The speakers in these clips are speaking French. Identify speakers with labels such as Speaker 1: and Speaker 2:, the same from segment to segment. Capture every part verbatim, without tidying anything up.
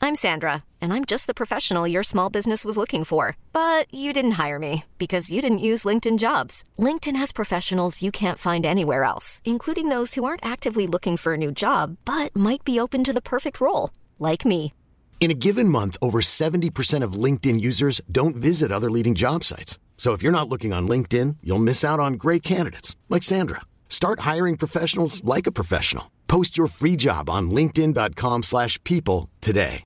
Speaker 1: I'm Sandra, and I'm just the professional your small business was looking for. But you didn't hire me because you didn't use LinkedIn Jobs. LinkedIn has professionals you can't find anywhere else, including those who aren't actively looking for a new job, but might be open to the perfect role, like me.
Speaker 2: In a given month, over seventy percent of LinkedIn users don't visit other leading job sites. So if you're not looking on LinkedIn, you'll miss out on great candidates like Sandra. Start hiring professionals like a professional. Post your free job on linkedin.com slash people today.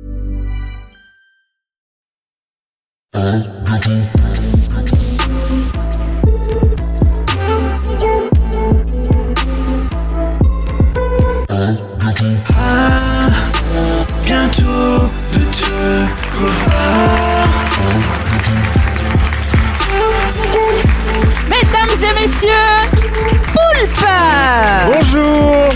Speaker 3: Ah, bientôt de te revoir.
Speaker 4: Mesdames et messieurs, Poulpe!
Speaker 5: Bonjour!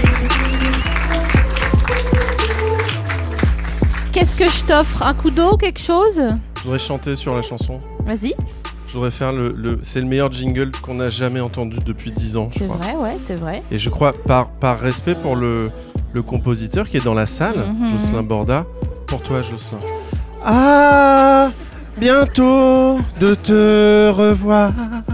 Speaker 4: Qu'est-ce que je t'offre? Un coup d'eau, quelque chose?
Speaker 5: Je voudrais chanter sur la chanson.
Speaker 4: Vas-y.
Speaker 5: Je voudrais faire le, le... C'est le meilleur jingle qu'on n'a jamais entendu depuis dix ans, je
Speaker 4: C'est
Speaker 5: crois.
Speaker 4: vrai, ouais, c'est vrai.
Speaker 5: Et je crois, par, par respect pour le, le compositeur qui est dans la salle,
Speaker 4: Mm-hmm.
Speaker 5: Jocelyn Borda, pour toi, Jocelyn. Ah, bientôt de te revoir.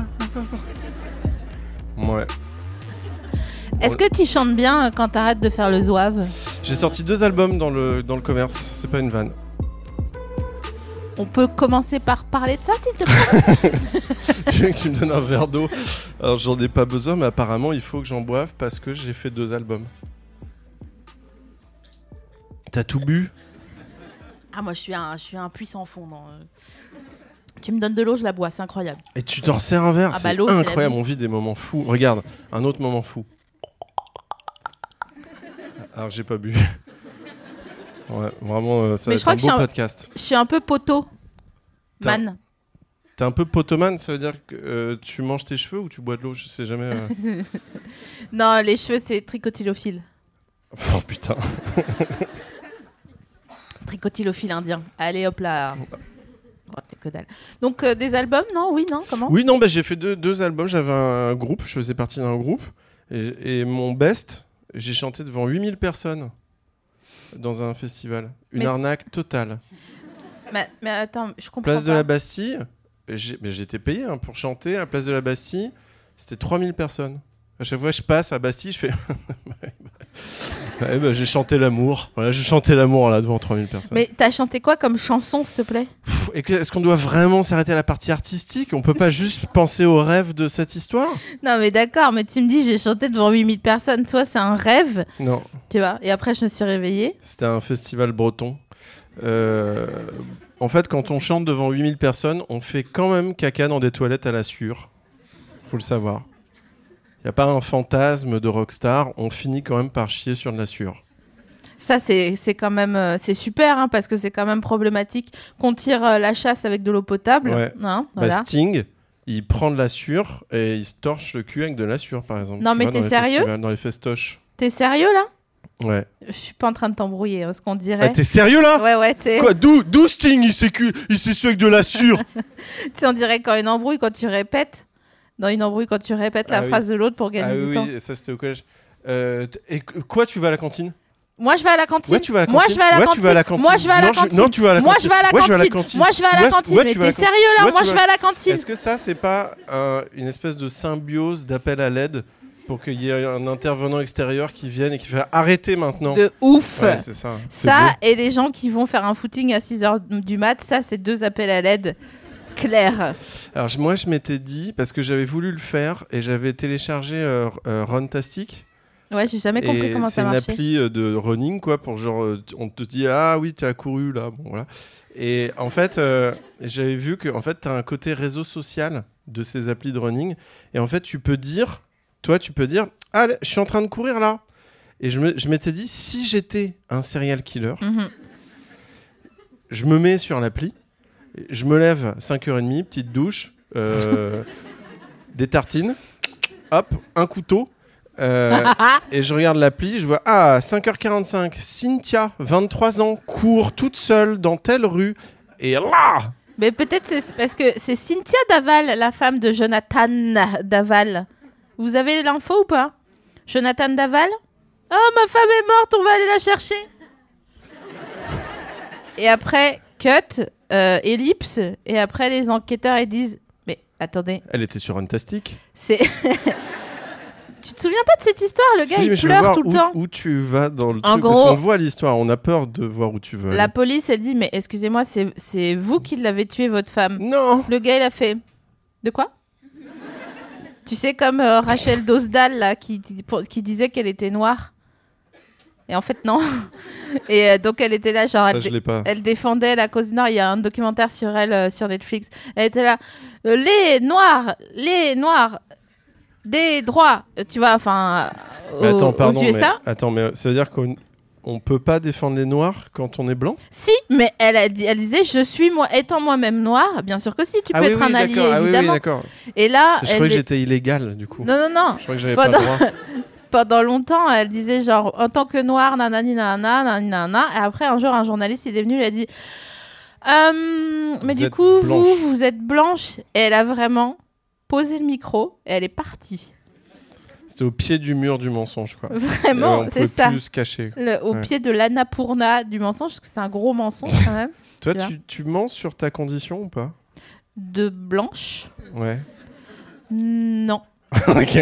Speaker 5: Ouais.
Speaker 4: Est-ce que tu chantes bien quand t'arrêtes de faire le zouave?
Speaker 5: J'ai sorti deux albums dans le, dans le commerce, c'est pas une vanne.
Speaker 4: On peut commencer par parler de ça, s'il te plaît?
Speaker 5: Tu veux que tu me donnes un verre d'eau? Alors j'en ai pas besoin, mais apparemment il faut que j'en boive parce que j'ai fait deux albums. T'as tout bu?
Speaker 4: Ah, moi je suis un, je suis un puissant fond. Non. Tu me donnes de l'eau, je la bois, c'est incroyable.
Speaker 5: Et tu t'en resserres un verre?
Speaker 4: Ah
Speaker 5: C'est
Speaker 4: bah, l'eau, c'est la
Speaker 5: incroyable,
Speaker 4: vie.
Speaker 5: on vit des moments fous. Regarde, un autre moment fou. Alors j'ai pas bu. Ouais, vraiment, euh, ça
Speaker 4: Mais
Speaker 5: va
Speaker 4: je
Speaker 5: être
Speaker 4: crois
Speaker 5: un
Speaker 4: que
Speaker 5: beau
Speaker 4: je suis un-
Speaker 5: podcast.
Speaker 4: Je suis un peu poteau.
Speaker 5: T'as-
Speaker 4: Man.
Speaker 5: T'es un peu potomane, ça veut dire que euh, tu manges tes cheveux ou tu bois de l'eau? Je sais jamais. euh.
Speaker 4: Non, les cheveux, c'est tricotylophile.
Speaker 5: Oh putain.
Speaker 4: Tricotylophile indien. Allez, hop là. Oh, c'est que dalle. Donc, euh, des albums, non? Oui, non? Comment?
Speaker 5: Oui, non, bah, j'ai fait deux, deux albums. J'avais un groupe, je faisais partie d'un groupe. Et, et mon best, j'ai chanté devant huit mille personnes dans un festival. Une
Speaker 4: Mais
Speaker 5: arnaque totale.
Speaker 4: Mais, mais attends, je comprends
Speaker 5: Place
Speaker 4: pas.
Speaker 5: de la Bastille, j'ai, mais j'ai été payé hein, pour chanter à Place de la Bastille. C'était trois mille personnes. À chaque fois que je passe à Bastille, je fais... ouais, bah, j'ai chanté l'amour. Voilà, j'ai chanté l'amour là devant trois mille personnes.
Speaker 4: Mais t'as chanté quoi comme chanson, s'il te plaît?
Speaker 5: Pff, et que- est-ce qu'on doit vraiment s'arrêter à la partie artistique? On peut pas juste penser au rêve de cette histoire?
Speaker 4: Non, mais d'accord, mais tu me dis, j'ai chanté devant huit mille personnes. Soit c'est un rêve,
Speaker 5: Non,
Speaker 4: tu vois, et après, je me suis réveillée.
Speaker 5: c'était un festival breton. Euh, en fait, quand on chante devant huit mille personnes, on fait quand même caca dans des toilettes à la sueur. Faut le savoir. Il n'y a pas un fantasme de rockstar, on finit quand même par chier sur de la sueur.
Speaker 4: Ça, c'est, c'est quand même... euh, c'est super, hein, parce que c'est quand même problématique qu'on tire euh, la chasse avec de l'eau potable.
Speaker 5: Ouais.
Speaker 4: Hein,
Speaker 5: Bah,
Speaker 4: voilà.
Speaker 5: Sting, il prend de la sueur et il se torche le cul avec de la sueur, par exemple.
Speaker 4: Non,
Speaker 5: Tu
Speaker 4: mais
Speaker 5: vois,
Speaker 4: t'es
Speaker 5: dans les
Speaker 4: sérieux
Speaker 5: festivals, Dans les festoches.
Speaker 4: T'es sérieux, là?
Speaker 5: Ouais.
Speaker 4: Je suis pas en train de t'embrouiller, hein, ce qu'on dirait.
Speaker 5: Ah, t'es sérieux là?
Speaker 4: Ouais, ouais, t'es...
Speaker 5: Quoi, d'où, d'où Sting il s'est, cu- il s'est sué avec de la sueur?
Speaker 4: Tu sais, on dirait quand une embrouille, quand tu répètes... Dans une embrouille, quand tu répètes la
Speaker 5: Ah oui.
Speaker 4: phrase de l'autre pour gagner
Speaker 5: Ah
Speaker 4: du
Speaker 5: oui,
Speaker 4: temps.
Speaker 5: oui, ça c'était au collège. Euh, t- et qu- quoi, tu vas à la cantine?
Speaker 4: Moi, je vais à la cantine.
Speaker 5: Ouais, tu vas à la
Speaker 4: Moi,
Speaker 5: cantine.
Speaker 4: je vais à la
Speaker 5: Ouais,
Speaker 4: cantine.
Speaker 5: tu vas à la cantine.
Speaker 4: Moi, je vais à la
Speaker 5: Non, je-
Speaker 4: cantine.
Speaker 5: non, tu vas à la
Speaker 4: Moi,
Speaker 5: cantine.
Speaker 4: je vais à la
Speaker 5: Ouais, je vais à la
Speaker 4: cantine.
Speaker 5: cantine.
Speaker 4: Moi, je vais à la
Speaker 5: Ouais,
Speaker 4: cantine.
Speaker 5: ouais,
Speaker 4: Mais
Speaker 5: tu vas à
Speaker 4: t'es
Speaker 5: la cantine.
Speaker 4: sérieux, là?
Speaker 5: Ouais,
Speaker 4: Moi,
Speaker 5: tu
Speaker 4: je
Speaker 5: vas-
Speaker 4: vais à la cantine.
Speaker 5: Est-ce que ça, c'est pas euh, une espèce de symbiose d'appel à l'aide pour qu'il y ait un intervenant extérieur qui vienne et qui fait arrêter maintenant?
Speaker 4: De ouf.
Speaker 5: Ouais, c'est ça. C'est
Speaker 4: Ça,
Speaker 5: beau.
Speaker 4: et les gens qui vont faire un footing à six heures du mat, ça, c'est deux appels à l'aide clairs.
Speaker 5: Alors je- moi, je m'étais dit, parce que j'avais voulu le faire et j'avais téléchargé euh, euh, Runtastic.
Speaker 4: Ouais, j'ai jamais compris
Speaker 5: Et
Speaker 4: comment
Speaker 5: c'est
Speaker 4: ça
Speaker 5: une
Speaker 4: marchait.
Speaker 5: appli euh, de running, quoi, pour genre, euh, t- on te dit, ah oui, tu as couru là, bon voilà. Et en fait, euh, j'avais vu que en fait, tu as un côté réseau social de ces applis de running. Et en fait, tu peux dire, toi, tu peux dire, ah, je suis en train de courir là. Et je, me, je m'étais dit, si j'étais un serial killer,
Speaker 4: Mhm.
Speaker 5: je me mets sur l'appli, je me lève cinq heures trente, petite douche, euh, des tartines, hop, un couteau. Euh, et je regarde l'appli, je vois ah cinq heures quarante-cinq, Cynthia, vingt-trois ans, court toute seule dans telle rue. Et là,
Speaker 4: Mais peut-être c'est parce que c'est Cynthia Daval, la femme de Jonathan Daval. Vous avez l'info ou pas? Jonathan Daval? Oh, ma femme est morte, on va aller la chercher. Et après, cut, euh, ellipse. Et après, les enquêteurs, ils disent... Mais attendez.
Speaker 5: Elle était sur Fantastic.
Speaker 4: C'est... Tu te souviens pas de cette histoire? Le gars,
Speaker 5: si,
Speaker 4: il
Speaker 5: mais je
Speaker 4: pleure
Speaker 5: veux voir
Speaker 4: tout le
Speaker 5: où,
Speaker 4: temps.
Speaker 5: Où tu vas dans le
Speaker 4: En
Speaker 5: truc
Speaker 4: gros,
Speaker 5: parce qu'on voit l'histoire, on a peur de voir où tu veux.
Speaker 4: La
Speaker 5: aller.
Speaker 4: police, elle dit, mais excusez-moi, c'est, c'est vous qui l'avez tué, votre femme.
Speaker 5: Non.
Speaker 4: Le gars, il a fait... De quoi? Tu sais, comme euh, Rachel Dosdal, là, qui, qui disait qu'elle était noire. Et en fait, non. Et euh, donc, elle était là, genre...
Speaker 5: Ça,
Speaker 4: elle,
Speaker 5: je l'ai pas.
Speaker 4: elle défendait la cause noire. Il y a un documentaire sur elle, euh, sur Netflix. Elle était là... euh, les noirs, les noirs... Des droits, tu vois, enfin,
Speaker 5: Mais
Speaker 4: aux,
Speaker 5: attends, pardon,
Speaker 4: aux U S A.
Speaker 5: mais, attends, mais ça veut dire qu'on on peut pas défendre les noirs quand on est blanc?
Speaker 4: Si, mais elle, a dit, elle disait, je suis moi, étant moi-même noire, bien sûr que si, tu
Speaker 5: ah
Speaker 4: peux
Speaker 5: oui,
Speaker 4: être
Speaker 5: oui,
Speaker 4: un allié,
Speaker 5: d'accord. Ah oui, oui,
Speaker 4: évidemment.
Speaker 5: d'accord.
Speaker 4: Et là,
Speaker 5: Je
Speaker 4: elle
Speaker 5: croyais que
Speaker 4: est-
Speaker 5: j'étais illégal, du coup.
Speaker 4: non, non, non.
Speaker 5: Je croyais que j'avais
Speaker 4: Pendant...
Speaker 5: pas le droit.
Speaker 4: Pendant longtemps, elle disait genre, en tant que noire, nanani, nanana, nanani, nanana. Et après, un jour, un journaliste, il est venu, il a dit, euh, mais
Speaker 5: Vous
Speaker 4: du
Speaker 5: êtes
Speaker 4: coup,
Speaker 5: blanche.
Speaker 4: vous, vous êtes blanche. Et elle a vraiment posé le micro et elle est partie.
Speaker 5: C'était au pied du mur du mensonge, quoi.
Speaker 4: Vraiment,
Speaker 5: Et on
Speaker 4: c'est
Speaker 5: pouvait
Speaker 4: ça.
Speaker 5: plus se cacher.
Speaker 4: Le- au
Speaker 5: Ouais.
Speaker 4: pied de l'Annapurna du mensonge, parce que c'est un gros mensonge quand même.
Speaker 5: Toi,
Speaker 4: Tu vois.
Speaker 5: tu, tu mens sur ta condition ou pas?
Speaker 4: De blanche?
Speaker 5: Ouais.
Speaker 4: Non.
Speaker 5: Ok.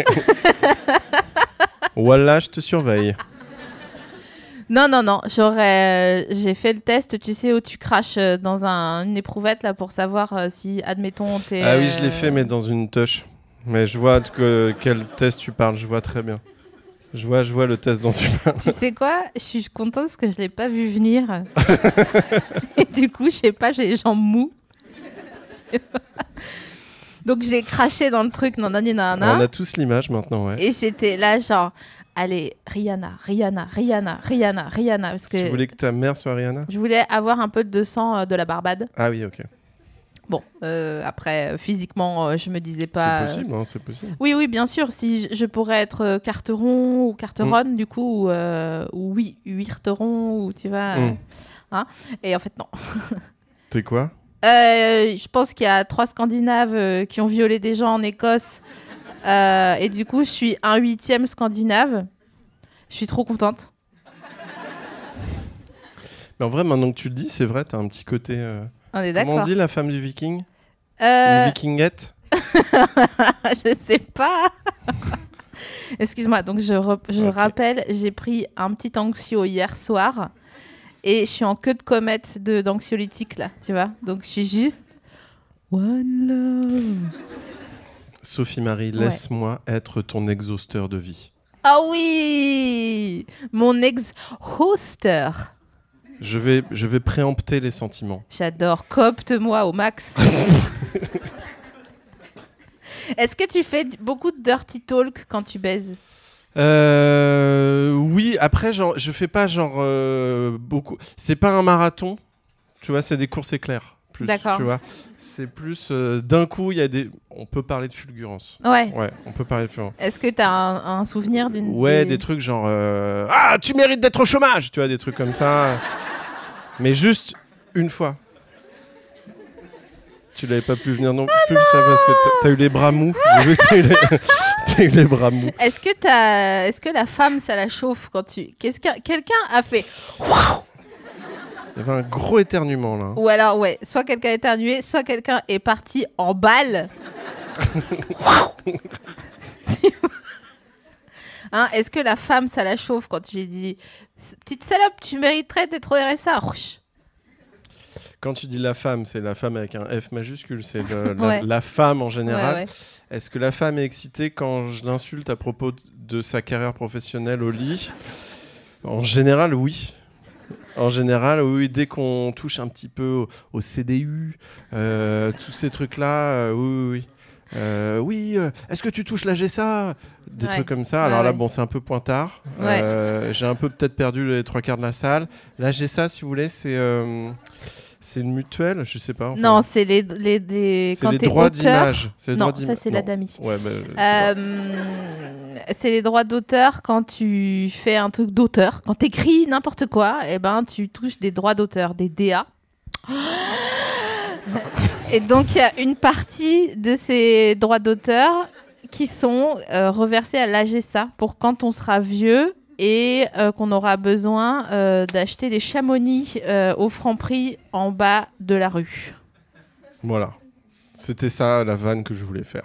Speaker 5: Voilà, je te surveille.
Speaker 4: Non, non, non. J'aurais, euh, j'ai fait le test, tu sais, où tu craches euh, dans un, une éprouvette là pour savoir euh, si, admettons, t'es.
Speaker 5: Ah oui, je l'ai
Speaker 4: euh,
Speaker 5: fait, mais dans une touche. Mais je vois que, quel test tu parles, je vois très bien. Je vois, je vois le test dont tu parles.
Speaker 4: Tu sais quoi? Je suis contente parce que je l'ai pas vu venir. Et du coup, je sais pas, j'ai les jambes mous. Je sais pas. Donc j'ai craché dans le truc, nanani nanana.
Speaker 5: On a tous l'image maintenant, ouais.
Speaker 4: Et j'étais là, genre, allez, Rihanna, Rihanna, Rihanna, Rihanna, Rihanna. Parce que
Speaker 5: Tu voulais que ta mère soit Rihanna?
Speaker 4: je voulais avoir un peu de sang euh, de la Barbade.
Speaker 5: Ah oui, ok.
Speaker 4: Bon, euh, après, euh, physiquement, euh, je me disais pas.
Speaker 5: C'est
Speaker 4: euh,
Speaker 5: possible, hein, c'est possible.
Speaker 4: Oui, oui, bien sûr. Si je, je pourrais être euh, Carteron ou Carteronne, du coup, ou, euh, ou oui, Huirteron, ou tu vois. euh,
Speaker 5: Mm.
Speaker 4: hein. Et en fait, non.
Speaker 5: T'es quoi?
Speaker 4: Euh, je pense qu'il y a trois Scandinaves euh, qui ont violé des gens en Écosse. Euh, et du coup, je suis un huitième Scandinave. Je suis trop contente.
Speaker 5: Mais en vrai, maintenant que tu le dis, c'est vrai, t'as un petit côté... euh,
Speaker 4: On est
Speaker 5: Comment
Speaker 4: d'accord.
Speaker 5: on dit la femme du viking?
Speaker 4: Euh,
Speaker 5: Une vikingette?
Speaker 4: je sais pas. Excuse-moi, donc je, re- je
Speaker 5: Ok.
Speaker 4: rappelle, j'ai pris un petit anxio hier soir et je suis en queue de comète de, d'anxiolytique là, tu vois. Donc je suis juste One Love.
Speaker 5: Sophie Marie,
Speaker 4: Ouais.
Speaker 5: laisse-moi être ton exhausteur de vie.
Speaker 4: Ah oui, mon ex-hoster.
Speaker 5: Je vais, je vais préempter les sentiments.
Speaker 4: J'adore, coopte-moi au max. Est-ce que tu fais beaucoup de dirty talk quand tu baises?
Speaker 5: Euh, oui, après, genre, je fais pas genre euh, beaucoup. C'est pas un marathon, tu vois, c'est des courses éclairs. Plus,
Speaker 4: D'accord.
Speaker 5: Tu vois, c'est plus euh, d'un coup, il y a des. On peut parler de fulgurance.
Speaker 4: Ouais.
Speaker 5: Ouais, on peut parler de fulgurance.
Speaker 4: Est-ce que tu as un, un souvenir d'une...
Speaker 5: Ouais, des trucs genre euh, ah, tu mérites d'être au chômage, tu vois, des trucs comme ça. Mais juste une fois. Tu l'avais pas pu venir non plus, ça, parce que t'as- t'as eu les bras mous. J'ai vu que t'as eu les... t'as eu les bras mous.
Speaker 4: Est-ce que, t'as... Est-ce que la femme, ça la chauffe quand tu... Qu'est-ce que... Quelqu'un a fait...
Speaker 5: Il y avait un gros éternuement là.
Speaker 4: Ou alors, ouais, soit quelqu'un a éternué, soit quelqu'un est parti en balle. Hein, est-ce que la femme, ça la chauffe quand tu lui dis « Petite salope, tu mériterais d'être au R S A ».
Speaker 5: Quand tu dis la femme, c'est la femme avec un F majuscule, c'est le- la,
Speaker 4: Ouais.
Speaker 5: la femme en général.
Speaker 4: Ouais, ouais.
Speaker 5: Est-ce que la femme est excitée quand je l'insulte à propos de sa carrière professionnelle au lit? En général, oui. En général, oui, dès qu'on touche un petit peu au, au C D U, euh, tous ces trucs-là, euh, oui, oui, oui. Euh, oui, euh, est-ce que tu touches la G S A? Des
Speaker 4: Ouais.
Speaker 5: trucs comme ça.
Speaker 4: Ouais,
Speaker 5: Alors là,
Speaker 4: ouais.
Speaker 5: bon, c'est un peu pointard.
Speaker 4: Ouais.
Speaker 5: Euh, j'ai un peu peut-être perdu les trois quarts de la salle. La G S A, si vous voulez, c'est euh, c'est une mutuelle, je sais pas. enfin.
Speaker 4: Non, c'est les, les, les...
Speaker 5: c'est
Speaker 4: quand
Speaker 5: les
Speaker 4: t'es
Speaker 5: droits
Speaker 4: auteur-
Speaker 5: d'image. C'est les
Speaker 4: Non,
Speaker 5: droits
Speaker 4: ça
Speaker 5: d'ima-
Speaker 4: c'est
Speaker 5: non.
Speaker 4: l'Adami.
Speaker 5: Ouais, bah, je sais pas.
Speaker 4: Euh, c'est les droits d'auteur quand tu fais un truc d'auteur. Quand t'écris n'importe quoi, eh ben, tu touches des droits d'auteur, des D A. Et donc, il y a une partie de ces droits d'auteur qui sont euh, reversés à l'A G S A pour quand on sera vieux, et euh, qu'on aura besoin euh, d'acheter des chamonix euh, au Franprix en bas de la rue.
Speaker 5: Voilà. C'était ça la vanne que je voulais faire.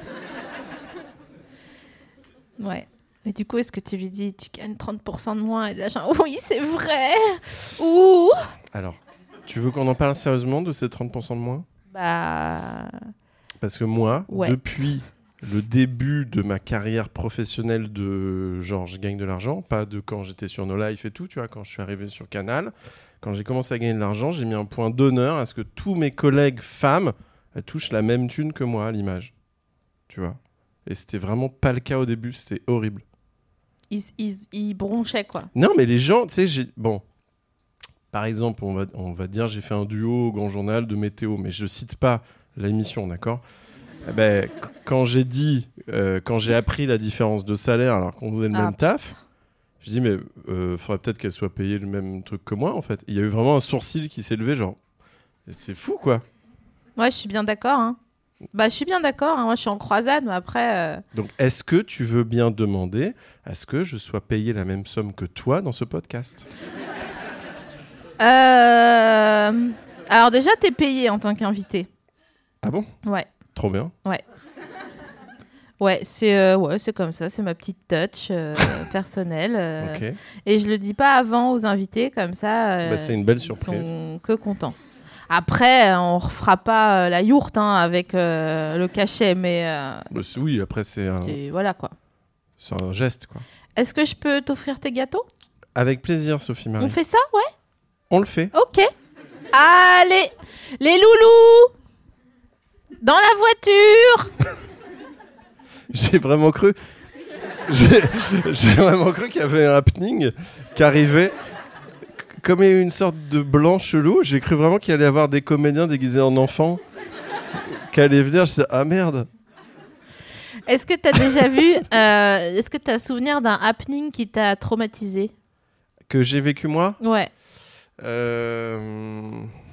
Speaker 4: Ouais. Et du coup, est-ce que tu lui dis, tu gagnes trente pour cent de moins? Et là, genre, oui, c'est vrai. Ouh.
Speaker 5: Alors, tu veux qu'on en parle sérieusement de ces trente pour cent de moins?
Speaker 4: Bah...
Speaker 5: Parce que moi,
Speaker 4: ouais.
Speaker 5: depuis le début de ma carrière professionnelle de genre je gagne de l'argent, pas de quand j'étais sur No Life et tout, tu vois, quand je suis arrivé sur Canal, quand j'ai commencé à gagner de l'argent, j'ai mis un point d'honneur à ce que tous mes collègues femmes elles touchent la même thune que moi à l'image. Tu vois. Et c'était vraiment pas le cas au début, c'était horrible.
Speaker 4: Ils, ils, ils bronchaient, quoi.
Speaker 5: Non, mais les gens, tu sais, j'ai... Bon, par exemple, on va, on va dire j'ai fait un duo au Grand Journal de météo, mais je cite pas l'émission, d'accord ? Eh ben, c- quand j'ai dit, euh, quand j'ai appris la différence de salaire alors qu'on faisait le
Speaker 4: Ah,
Speaker 5: même taf, je dis mais euh, faudrait peut-être qu'elle soit payée le même truc que moi en fait. Il y a eu vraiment un sourcil qui s'est levé, genre c'est fou quoi.
Speaker 4: Ouais, je suis bien d'accord. Hein. Bah, je suis bien d'accord. Hein. Moi, je suis en croisade, mais après. Euh...
Speaker 5: Donc, est-ce que tu veux bien demander à ce que je sois payé la même somme que toi dans ce podcast ?
Speaker 4: Euh... Alors déjà, t'es payé en tant qu'invité.
Speaker 5: Ah bon ?
Speaker 4: Ouais.
Speaker 5: Trop bien.
Speaker 4: Ouais. Ouais, c'est euh, ouais, c'est comme ça, c'est ma petite touch euh, personnelle. Euh,
Speaker 5: Ok.
Speaker 4: Et je le dis pas avant aux invités, comme ça. Euh,
Speaker 5: Bah, c'est une belle
Speaker 4: ils
Speaker 5: surprise.
Speaker 4: sont que contents. Après, on refera pas euh, la yourte hein, avec euh, le cachet, mais euh,
Speaker 5: Bah, c'est- oui, après c'est un,
Speaker 4: c'est- voilà quoi.
Speaker 5: c'est un geste quoi.
Speaker 4: Est-ce que je peux t'offrir tes gâteaux ?
Speaker 5: Avec plaisir, Sophie Marie.
Speaker 4: On fait ça, ouais ?
Speaker 5: On le fait.
Speaker 4: Ok. Allez, les loulous, dans la voiture.
Speaker 5: J'ai vraiment cru. J'ai, j'ai vraiment cru qu'il y avait un happening qui arrivait. C- Comme il y a eu une sorte de blanc chelou, j'ai cru vraiment qu'il allait y avoir des comédiens déguisés en enfants qui allaient venir. Je disais, ah merde.
Speaker 4: Est-ce que tu as déjà vu, euh, est-ce que tu as souvenir d'un happening qui t'a traumatisé ?
Speaker 5: Que j'ai vécu moi
Speaker 4: Ouais.
Speaker 5: Euh...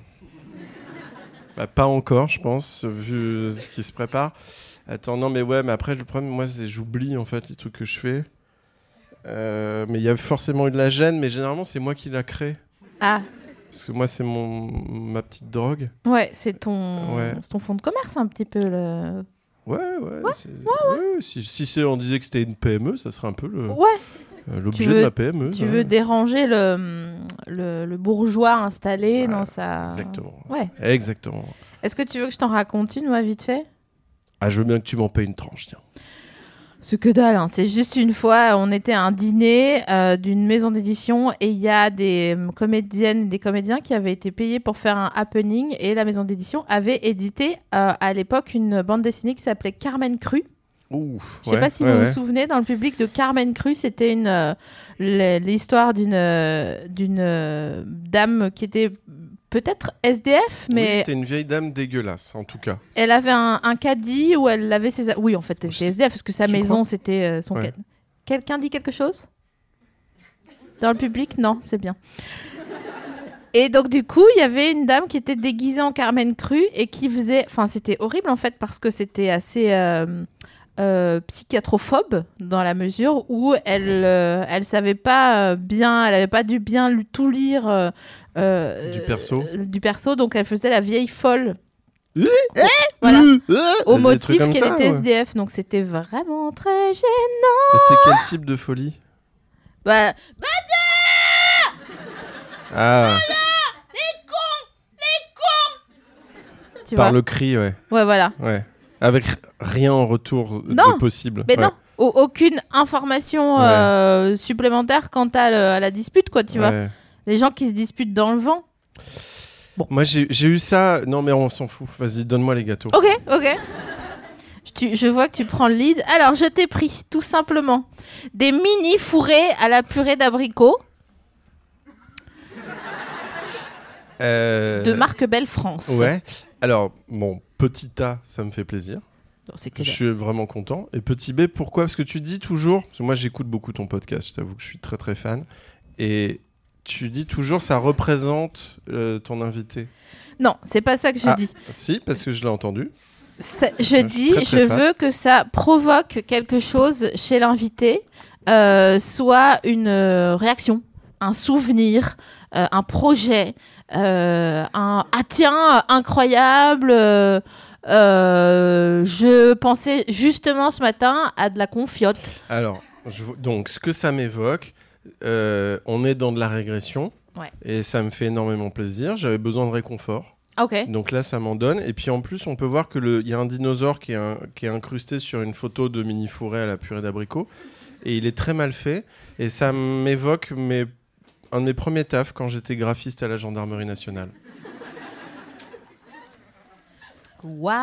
Speaker 5: bah, pas encore, je pense, vu ce qui se prépare. Attends, non, mais ouais, mais après, le problème, moi, c'est j'oublie, en fait, les trucs que je fais. Euh, mais il y a forcément eu de la gêne, mais généralement, c'est moi qui la crée.
Speaker 4: Ah,
Speaker 5: Parce que moi, c'est mon... ma petite drogue.
Speaker 4: ouais, c'est ton...
Speaker 5: Ouais.
Speaker 4: c'est ton fond de commerce un petit peu. Le...
Speaker 5: Ouais, ouais. c'est- ouais, si si c'est, on disait que c'était une P M E, ça serait un peu le,
Speaker 4: Ouais,
Speaker 5: euh, l'objet
Speaker 4: Tu veux-
Speaker 5: de ma P M E.
Speaker 4: tu
Speaker 5: ouais.
Speaker 4: veux déranger le, le, le bourgeois installé
Speaker 5: Ouais,
Speaker 4: dans sa...
Speaker 5: Exactement.
Speaker 4: Ouais.
Speaker 5: Exactement.
Speaker 4: Est-ce que tu veux que je t'en raconte une, moi, vite fait ?
Speaker 5: Ah, je veux bien que tu m'en payes une tranche, tiens.
Speaker 4: Ce que dalle, hein. C'est juste une fois, on était à un dîner euh, d'une maison d'édition et il y a des euh, comédiennes et des comédiens qui avaient été payés pour faire un happening et la maison d'édition avait édité euh, à l'époque une bande dessinée qui s'appelait Carmen Cru.
Speaker 5: Ouf.
Speaker 4: Je sais
Speaker 5: ouais,
Speaker 4: pas si
Speaker 5: ouais,
Speaker 4: vous
Speaker 5: ouais.
Speaker 4: vous souvenez, dans le public de Carmen Cru, c'était une euh, l- l'histoire d'une euh, d'une euh, dame qui était peut-être S D F,
Speaker 5: Oui,
Speaker 4: mais
Speaker 5: c'était une vieille dame dégueulasse, en tout cas.
Speaker 4: elle avait un, un caddie où elle avait ses... a- Oui, en fait, elle était S D F parce que sa
Speaker 5: Tu
Speaker 4: maison,
Speaker 5: crois
Speaker 4: c'était euh, son
Speaker 5: Ouais.
Speaker 4: caddie. Quelqu'un dit quelque chose ? Dans le public ? Non, c'est bien. Et donc, du coup, il y avait une dame qui était déguisée en Carmen Cru et qui faisait... Enfin, c'était horrible, en fait, parce que c'était assez euh, euh, psychiatrophobe dans la mesure où elle euh, elle savait pas euh, bien... Elle avait pas dû bien lu- tout lire... euh, euh,
Speaker 5: Du perso.
Speaker 4: euh, du perso, donc elle faisait la vieille folle. Voilà. Au
Speaker 5: Elle faisait des trucs
Speaker 4: motif
Speaker 5: comme
Speaker 4: qu'elle
Speaker 5: ça,
Speaker 4: était
Speaker 5: ouais.
Speaker 4: S D F, donc c'était vraiment très gênant.
Speaker 5: Mais c'était quel type de folie?
Speaker 4: Bah,
Speaker 5: Ah,
Speaker 4: tu
Speaker 5: par
Speaker 4: vois.
Speaker 5: le cri, ouais.
Speaker 4: Ouais, voilà.
Speaker 5: ouais. Avec r- rien en retour
Speaker 4: Non.
Speaker 5: de possible.
Speaker 4: Mais
Speaker 5: ouais.
Speaker 4: non, au- aucune information
Speaker 5: Ouais.
Speaker 4: euh, supplémentaire quant à, le- à la dispute, quoi, tu vois.
Speaker 5: Ouais.
Speaker 4: Les gens qui se disputent dans le vent.
Speaker 5: Moi, j'ai j'ai eu ça. Non, mais on s'en fout. Vas-y, donne-moi les gâteaux.
Speaker 4: Ok, ok. Je, tu- je vois que tu prends le lead. Alors, je t'ai pris, tout simplement, des mini fourrés à la purée d'abricots
Speaker 5: Euh,
Speaker 4: de marque Belle France.
Speaker 5: Ouais. Alors, bon, petit A, ça me fait plaisir.
Speaker 4: Non, c'est que
Speaker 5: Je suis vraiment content. Et petit B, pourquoi? Parce que tu dis toujours, parce que moi j'écoute beaucoup ton podcast, je t'avoue que je suis très très fan, et tu dis toujours ça représente euh, ton invité.
Speaker 4: Non, c'est pas ça que je
Speaker 5: Ah,
Speaker 4: dis.
Speaker 5: Si, parce que je l'ai entendu.
Speaker 4: Ça- je
Speaker 5: suis
Speaker 4: dis,
Speaker 5: très, très
Speaker 4: je
Speaker 5: fan.
Speaker 4: veux que ça provoque quelque chose chez l'invité euh, soit une euh, réaction, un souvenir, euh, un projet, euh, un ah tiens incroyable. Euh, euh, je pensais justement ce matin à de la confiote.
Speaker 5: Alors, je, donc ce que ça m'évoque, euh, on est dans de la régression.
Speaker 4: Ouais.
Speaker 5: Et ça me fait énormément plaisir. J'avais besoin de réconfort.
Speaker 4: Ok.
Speaker 5: Donc là, ça m'en donne. Et puis en plus, on peut voir qu'il y a un dinosaure qui est, un, qui est incrusté sur une photo de Mini Fourré à la purée d'abricot. Et il est très mal fait. Et ça m'évoque mes, un de mes premiers tafs quand j'étais graphiste à la Gendarmerie nationale.
Speaker 4: What?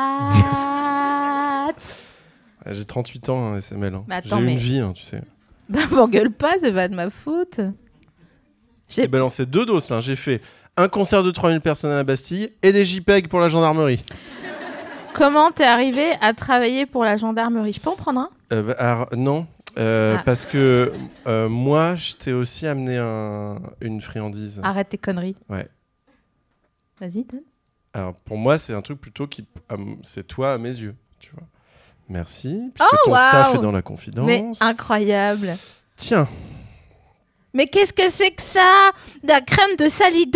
Speaker 5: J'ai trente-huit ans, hein, S M L. Hein.
Speaker 4: Attends,
Speaker 5: J'ai eu
Speaker 4: mais...
Speaker 5: une vie, hein, tu sais.
Speaker 4: Bah, m'engueule pas, c'est pas de ma faute.
Speaker 5: J'ai balancé deux doses là. J'ai fait un concert de trois mille personnes à la Bastille et des JPEG pour la gendarmerie.
Speaker 4: Comment t'es arrivé à travailler pour la gendarmerie? Je peux en prendre un?
Speaker 5: euh, alors, Non, euh,
Speaker 4: ah.
Speaker 5: parce que euh, moi, je t'ai aussi amené un, une friandise.
Speaker 4: Arrête tes conneries.
Speaker 5: Ouais.
Speaker 4: Vas-y, donne.
Speaker 5: Alors pour moi, c'est un truc plutôt qui, um, c'est toi à mes yeux, tu vois. Merci, puisque
Speaker 4: oh,
Speaker 5: ton
Speaker 4: wow.
Speaker 5: staff est dans la confidence.
Speaker 4: Mais incroyable.
Speaker 5: Tiens.
Speaker 4: Mais qu'est-ce que c'est que ça? De la crème de Salidou?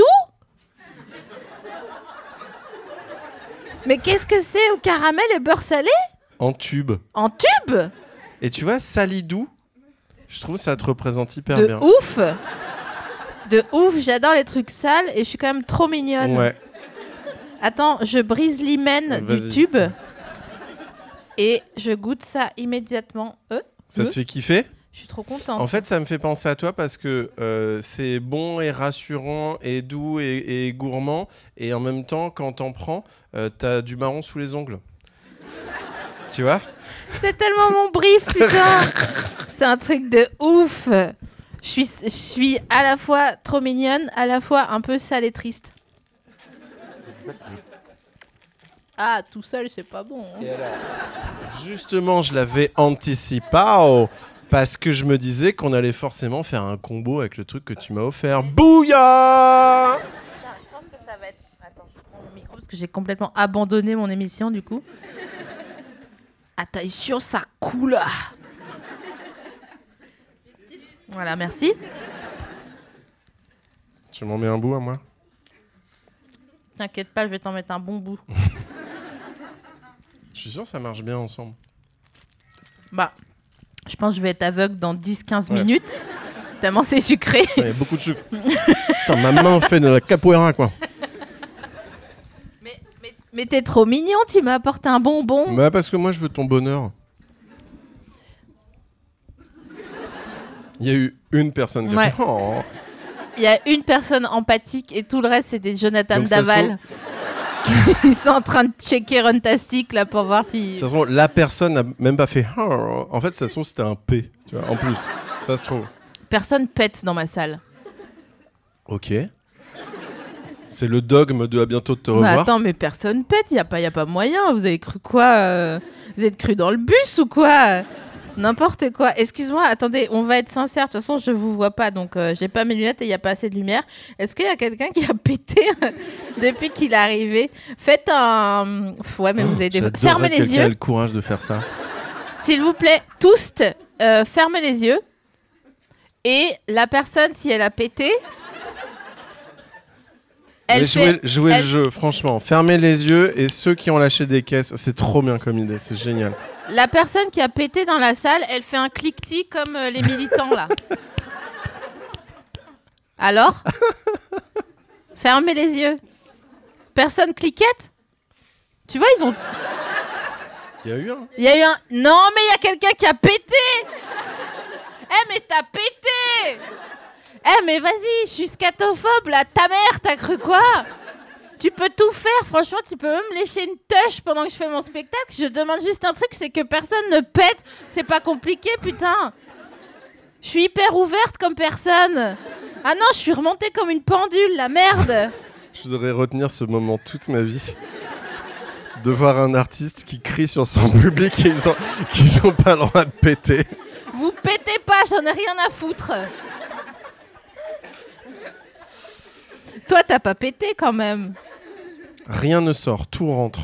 Speaker 4: Mais qu'est-ce que c'est au caramel et beurre salé?
Speaker 5: En tube.
Speaker 4: En tube?
Speaker 5: Et tu vois, Salidou, je trouve que ça te représente hyper
Speaker 4: de
Speaker 5: bien.
Speaker 4: De ouf. De ouf, j'adore les trucs sales et je suis quand même trop mignonne.
Speaker 5: Ouais.
Speaker 4: Attends, je brise l'hymen
Speaker 5: Vas-y.
Speaker 4: du tube et je goûte ça immédiatement. Euh,
Speaker 5: ça
Speaker 4: euh.
Speaker 5: te fait kiffer?
Speaker 4: Je suis trop contente.
Speaker 5: En fait, ça me fait penser à toi parce que euh, c'est bon et rassurant et doux et, et gourmand. Et en même temps, quand t'en prends, euh, t'as du marron sous les ongles. Tu vois?
Speaker 4: C'est tellement mon brief, putain. C'est un truc de ouf. Je suis, je suis à la fois trop mignonne, à la fois un peu sale et triste. Ah, tout seul, c'est pas bon. Hein.
Speaker 5: Justement, je l'avais anticipé. Oh, parce que je me disais qu'on allait forcément faire un combo avec le truc que tu m'as offert. Bouya!
Speaker 4: Je pense que ça va être... Attends, je prends mon micro parce que j'ai complètement abandonné mon émission du coup. Attention, ça coule. Voilà, merci.
Speaker 5: Tu m'en mets un bout à moi?
Speaker 4: T'inquiète pas, je vais t'en mettre un bon bout.
Speaker 5: Je suis sûr que ça marche bien ensemble.
Speaker 4: Bah... Je pense que je vais être aveugle dans dix à quinze
Speaker 5: ouais.
Speaker 4: minutes. Tellement c'est sucré.
Speaker 5: Il y a beaucoup de sucre. Putain, ma main fait de la capoeira, quoi.
Speaker 4: Mais, mais, mais t'es trop mignon, tu m'as apporté un bonbon.
Speaker 5: Bah, parce que moi, je veux ton bonheur. Il y a eu une personne qui
Speaker 4: ouais.
Speaker 5: a fait... Oh.
Speaker 4: Il y a une personne empathique et tout le reste, c'est des Jonathan
Speaker 5: Donc,
Speaker 4: Daval. Ils sont en train de checker Runtastic là pour voir si...
Speaker 5: De toute façon, la personne n'a même pas fait... Oh. En fait, ça se trouve, c'était un P. Tu vois, en plus, ça se trouve.
Speaker 4: Personne pète dans ma salle.
Speaker 5: Ok. C'est le dogme de à bientôt de te revoir.
Speaker 4: Bah attends, mais personne pète, il n'y a, a pas moyen. Vous avez cru quoi euh... Vous êtes cru dans le bus ou quoi? N'importe quoi. Excuse-moi, attendez, on va être sincère. De toute façon, je vous vois pas, donc euh, j'ai pas mes lunettes et il n'y a pas assez de lumière. Est-ce qu'il y a quelqu'un qui a pété depuis qu'il est arrivé? Faites un... Ouais, mais
Speaker 5: oh,
Speaker 4: vous avez des...
Speaker 5: Fermez
Speaker 4: Fermez les yeux.
Speaker 5: A le courage de faire ça.
Speaker 4: S'il vous plaît, tous, euh, fermez les yeux. Et la personne, si elle a pété... Elle
Speaker 5: jouez
Speaker 4: fait...
Speaker 5: jouez
Speaker 4: elle...
Speaker 5: le jeu, franchement. Fermez les yeux et ceux qui ont lâché des caisses, c'est trop bien comme idée, c'est génial.
Speaker 4: La personne qui a pété dans la salle, elle fait un cliquetis comme euh, les militants là. Alors? Fermez les yeux. Personne cliquette? Tu vois, ils ont...
Speaker 5: Il y a eu un.
Speaker 4: Il y a eu un... Non, mais il y a quelqu'un qui a pété. Eh, mais t'as pété. Eh, mais vas-y, je suis scatophobe là. Ta mère, t'as cru quoi? Tu peux tout faire, franchement, tu peux même lécher une touche pendant que je fais mon spectacle. Je demande juste un truc, c'est que personne ne pète. C'est pas compliqué, putain. Je suis hyper ouverte comme personne. Ah non, je suis remontée comme une pendule, la merde.
Speaker 5: Je voudrais retenir ce moment toute ma vie. De voir un artiste qui crie sur son public et ils ont, qu'ils ont pas le droit de péter.
Speaker 4: Vous pétez pas, j'en ai rien à foutre. Toi, t'as pas pété quand même.
Speaker 5: Rien ne sort, tout rentre.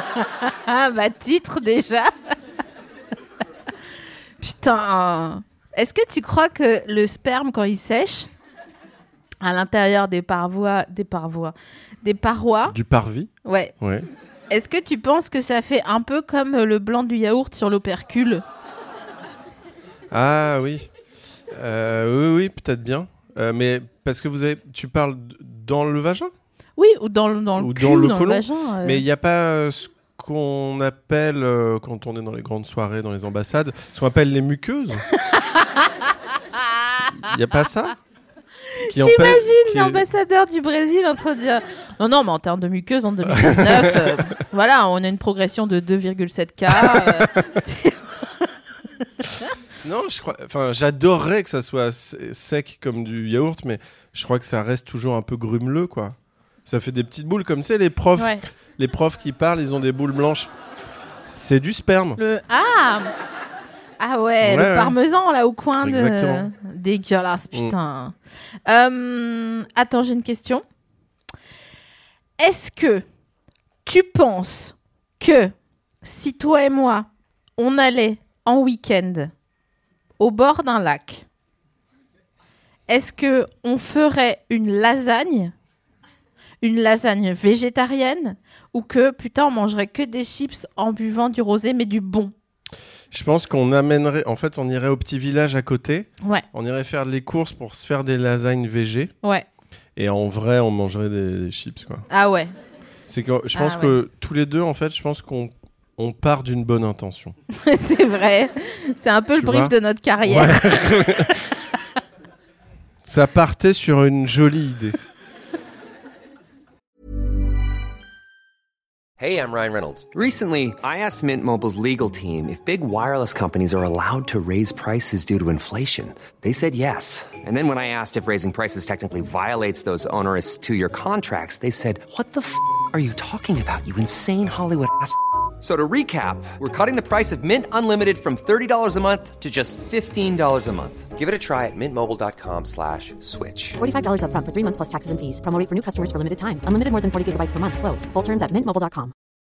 Speaker 4: Ah, bah titre déjà. Putain. Est-ce que tu crois que le sperme, quand il sèche, à l'intérieur des parois, des parois, des parois,
Speaker 5: Du parvis.
Speaker 4: ouais.
Speaker 5: Ouais.
Speaker 4: Est-ce que tu penses que ça fait un peu comme le blanc du yaourt sur l'opercule?
Speaker 5: Ah oui. Euh, oui, oui, peut-être bien. Euh, mais parce que vous avez, tu parles d- dans le vagin.
Speaker 4: Oui, ou dans le, dans le
Speaker 5: Ou
Speaker 4: cul,
Speaker 5: dans le
Speaker 4: dans
Speaker 5: côlon.
Speaker 4: le vagin. euh.
Speaker 5: Mais il n'y a pas euh, ce qu'on appelle, euh, quand on est dans les grandes soirées, dans les ambassades, ce qu'on appelle les muqueuses. Il n'y a pas ça qui empêche-
Speaker 4: J'imagine
Speaker 5: qui-
Speaker 4: l'ambassadeur du Brésil en train de dire non, non, mais en termes de muqueuse en deux mille dix-neuf, euh, voilà, on a une progression de deux virgule sept K. euh,
Speaker 5: Non, je crois. Enfin, j'adorerais que ça soit s- sec comme du yaourt, mais je crois que ça reste toujours un peu grumeleux, quoi. Ça fait des petites boules comme c'est les profs.
Speaker 4: ouais.
Speaker 5: Les profs qui parlent, ils ont des boules blanches. C'est du sperme.
Speaker 4: Le ah ah ouais,
Speaker 5: Ouais,
Speaker 4: le
Speaker 5: ouais.
Speaker 4: parmesan là au coin
Speaker 5: Exactement.
Speaker 4: de dégueulasse, putain. Euh, attends, j'ai une question. Est-ce que tu penses que si toi et moi on allait en week-end au bord d'un lac, est-ce que on ferait une lasagne, une lasagne végétarienne, ou que putain on mangerait que des chips en buvant du rosé mais du bon?
Speaker 5: Je pense qu'on amènerait. En fait, on irait au petit village à côté.
Speaker 4: Ouais,
Speaker 5: On irait faire les courses pour se faire des lasagnes végé.
Speaker 4: ouais.
Speaker 5: Et en vrai, on mangerait des, des chips, quoi.
Speaker 4: Ah ouais.
Speaker 5: C'est que je pense
Speaker 4: Ah
Speaker 5: que tous les deux, en fait, je pense qu'on on part d'une bonne intention.
Speaker 4: C'est vrai. C'est un peu
Speaker 5: Tu
Speaker 4: le brief
Speaker 5: vois
Speaker 4: de notre carrière.
Speaker 5: Ouais. Ça partait sur une jolie idée.
Speaker 6: Hey, I'm Ryan Reynolds. Recently, I asked Mint Mobile's legal team if big wireless companies are allowed to raise prices due to inflation. They said yes. And then when I asked if raising prices technically violates those onerous two-year contracts, they said, "What the f*** are you talking about, you insane Hollywood ass?" So to recap, we're cutting the price of Mint Unlimited from thirty dollars a month to just fifteen dollars a month. Give it a try at mintmobile.com slash switch.
Speaker 7: forty-five dollars up front for three months plus taxes and fees. Promo rate for new customers for limited time. Unlimited more than forty gigabytes per month. Slows full terms at mint mobile dot com.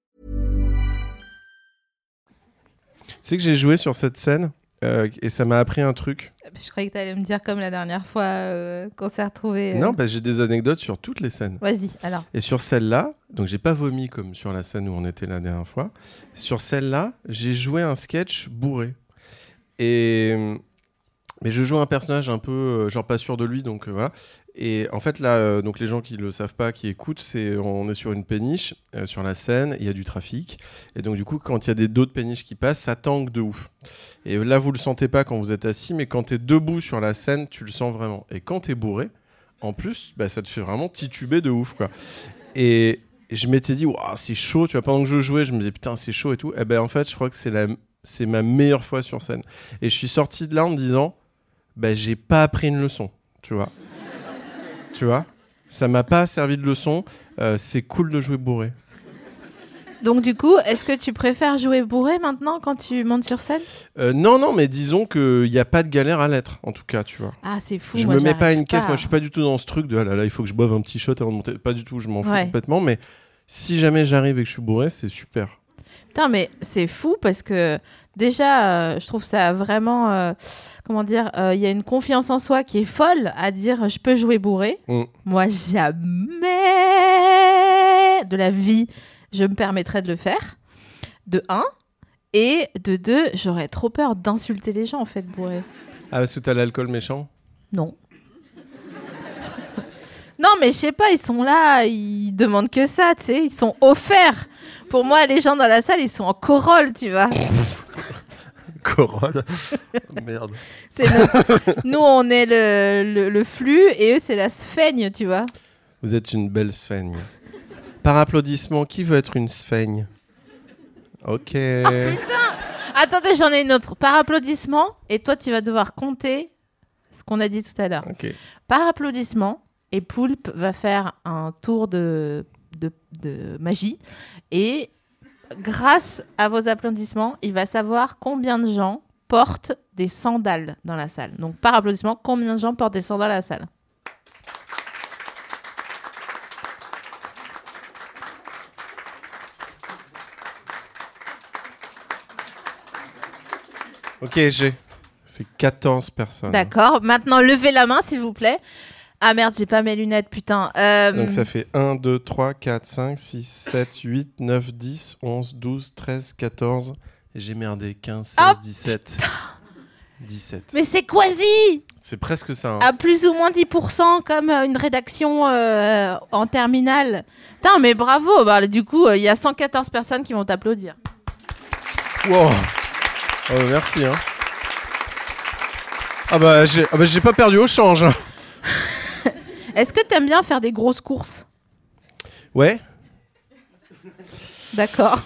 Speaker 5: Tu sais que j'ai joué sur cette scène euh, et ça m'a appris un truc.
Speaker 4: Je croyais que tu allais me dire comme la dernière fois euh, qu'on s'est retrouvés.
Speaker 5: Non, bah, j'ai des anecdotes sur toutes les scènes.
Speaker 4: Vas-y, alors.
Speaker 5: Et sur celle-là, donc j'ai pas vomi comme sur la scène où on était la dernière fois. Sur celle-là, j'ai joué un sketch bourré. Et mais je joue un personnage un peu euh, genre pas sûr de lui, donc euh, voilà. Et en fait là, euh, donc les gens qui le savent pas, qui écoutent, c'est on est sur une péniche euh, sur la Seine, il y a du trafic, et donc du coup quand il y a des d'autres péniches qui passent, ça tangue de ouf. Et là vous le sentez pas quand vous êtes assis, mais quand t'es debout sur la Seine, tu le sens vraiment. Et quand t'es bourré, en plus, bah, ça te fait vraiment tituber de ouf, quoi. Et Et je m'étais dit, waouh, c'est chaud, tu vois, pendant que je jouais, je me disais, putain, c'est chaud et tout. Et ben en fait, je crois que c'est, la, c'est ma meilleure fois sur scène. Et je suis sorti de là en me disant, ben j'ai pas appris une leçon, tu vois. Tu vois, ça m'a pas servi de leçon. Euh, c'est cool de jouer bourré.
Speaker 4: Donc du coup, est-ce que tu préfères jouer bourré maintenant quand tu montes sur scène?
Speaker 5: Euh, non, non, mais disons qu'il n'y a pas de galère à l'être, en tout cas, tu vois.
Speaker 4: Ah, c'est fou.
Speaker 5: Je
Speaker 4: moi,
Speaker 5: me mets pas à
Speaker 4: j'arrive
Speaker 5: une caisse, moi je suis pas du tout dans ce truc de ah là là, il faut que je boive un petit shot avant de monter. Pas du tout, je m'en fous
Speaker 4: Ouais.
Speaker 5: complètement. Mais si jamais j'arrive et que je suis bourré, c'est super.
Speaker 4: Putain, mais c'est fou parce que déjà, euh, je trouve ça vraiment, euh, comment dire, il euh, y a une confiance en soi qui est folle à dire je peux jouer bourré.
Speaker 5: Mm.
Speaker 4: Moi, jamais de la vie, je me permettrais de le faire. De un. Et de deux, j'aurais trop peur d'insulter les gens en fait bourré.
Speaker 5: Ah, parce que t'as l'alcool méchant?
Speaker 4: Non. Non, mais je sais pas, ils sont là, ils demandent que ça, tu sais, ils sont offerts. Pour moi, les gens dans la salle, ils sont en corolle, tu vois.
Speaker 5: Corolle. Merde.
Speaker 4: C'est notre... Nous, on est le, le, le flux et eux, c'est la sphaigne, tu vois.
Speaker 5: Vous êtes une belle sphaigne. Par applaudissement, qui veut être une sphaigne? Ok.
Speaker 4: Attendez, j'en ai une autre. Par applaudissement, et toi, tu vas devoir compter ce qu'on a dit tout à l'heure.
Speaker 5: Ok.
Speaker 4: Par applaudissement, et Poulpe va faire un tour de, de, de magie. Et grâce à vos applaudissements, il va savoir combien de gens portent des sandales dans la salle. Donc, par applaudissement, combien de gens portent des sandales à la salle?
Speaker 5: Ok, j'ai. C'est quatorze personnes.
Speaker 4: D'accord. Maintenant, levez la main, s'il vous plaît. Ah merde, j'ai pas mes lunettes, putain. Euh...
Speaker 5: Donc ça fait un, deux, trois, quatre, cinq, six, sept, huit, neuf, dix, onze, douze, treize, quatorze. Et j'ai merdé quinze, seize,
Speaker 4: oh,
Speaker 5: dix-sept.
Speaker 4: Putain.
Speaker 5: dix-sept.
Speaker 4: Mais c'est quasi
Speaker 5: C'est presque ça. Hein.
Speaker 4: À plus ou moins dix pour cent, comme euh, une rédaction euh, en terminale. Putain, mais bravo. Bah, du coup, il euh, y a cent quatorze personnes qui vont t'applaudir.
Speaker 5: Wow. Oh, merci. Hein. Ah bah, j'ai... ah bah j'ai pas perdu au change.
Speaker 4: Est-ce que t'aimes bien faire des grosses courses ?
Speaker 5: Ouais.
Speaker 4: D'accord.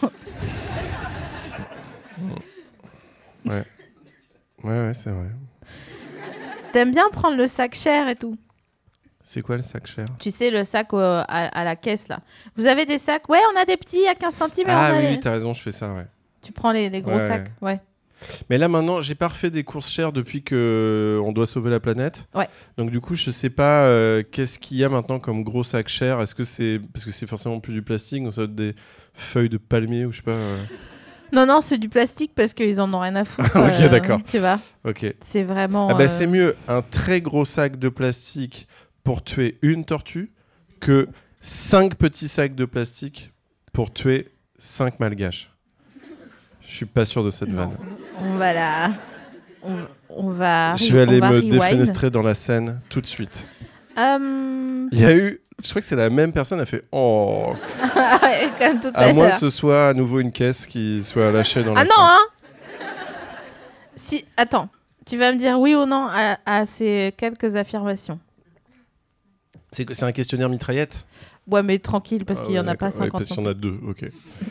Speaker 5: Ouais. Ouais, ouais, c'est vrai.
Speaker 4: T'aimes bien prendre le sac cher et tout ?
Speaker 5: C'est quoi le sac cher ?
Speaker 4: Tu sais, le sac euh, à, à la caisse, là. Vous avez des sacs ? Ouais, on a des petits à quinze centimes.
Speaker 5: Ah
Speaker 4: on a
Speaker 5: oui,
Speaker 4: les...
Speaker 5: oui, t'as raison, je fais ça, ouais.
Speaker 4: Tu prends les, les gros
Speaker 5: ouais,
Speaker 4: sacs, ouais.
Speaker 5: Mais là, maintenant, j'ai pas refait des courses chères depuis que on doit sauver la planète.
Speaker 4: Ouais.
Speaker 5: Donc, du coup, je sais pas euh, qu'est-ce qu'il y a maintenant comme gros sac cher. Est-ce que c'est... Parce que c'est forcément plus du plastique, ou ça doit être des feuilles de palmier, ou je sais pas... Euh...
Speaker 4: Non, non, c'est du plastique parce qu'ils en ont rien à foutre.
Speaker 5: Ok,
Speaker 4: euh,
Speaker 5: d'accord.
Speaker 4: Tu vois.
Speaker 5: Ok.
Speaker 4: C'est vraiment...
Speaker 5: Ah bah,
Speaker 4: euh...
Speaker 5: c'est mieux un très gros sac de plastique pour tuer une tortue que cinq petits sacs de plastique pour tuer cinq malgaches. Je suis pas sûr de cette
Speaker 4: non.
Speaker 5: vanne.
Speaker 4: On va la... On, on va...
Speaker 5: Je vais aller me
Speaker 4: rewind.
Speaker 5: défenestrer dans la scène tout de suite.
Speaker 4: Um...
Speaker 5: Il y a eu... Je crois que c'est la même personne qui a fait « Oh !»
Speaker 4: Comme tout à,
Speaker 5: À moins
Speaker 4: l'heure.
Speaker 5: que ce soit à nouveau une caisse qui soit lâchée dans la
Speaker 4: Ah
Speaker 5: scène.
Speaker 4: non, hein Si, attends. Tu vas me dire oui ou non à, à ces quelques affirmations.
Speaker 5: C'est, c'est un questionnaire mitraillette ?
Speaker 4: Ouais, mais tranquille, parce
Speaker 5: Ah
Speaker 4: qu'il n'y
Speaker 5: ouais,
Speaker 4: en a pas
Speaker 5: d'accord. Ouais,
Speaker 4: cinquante.
Speaker 5: parce qu'il y en a deux, ok.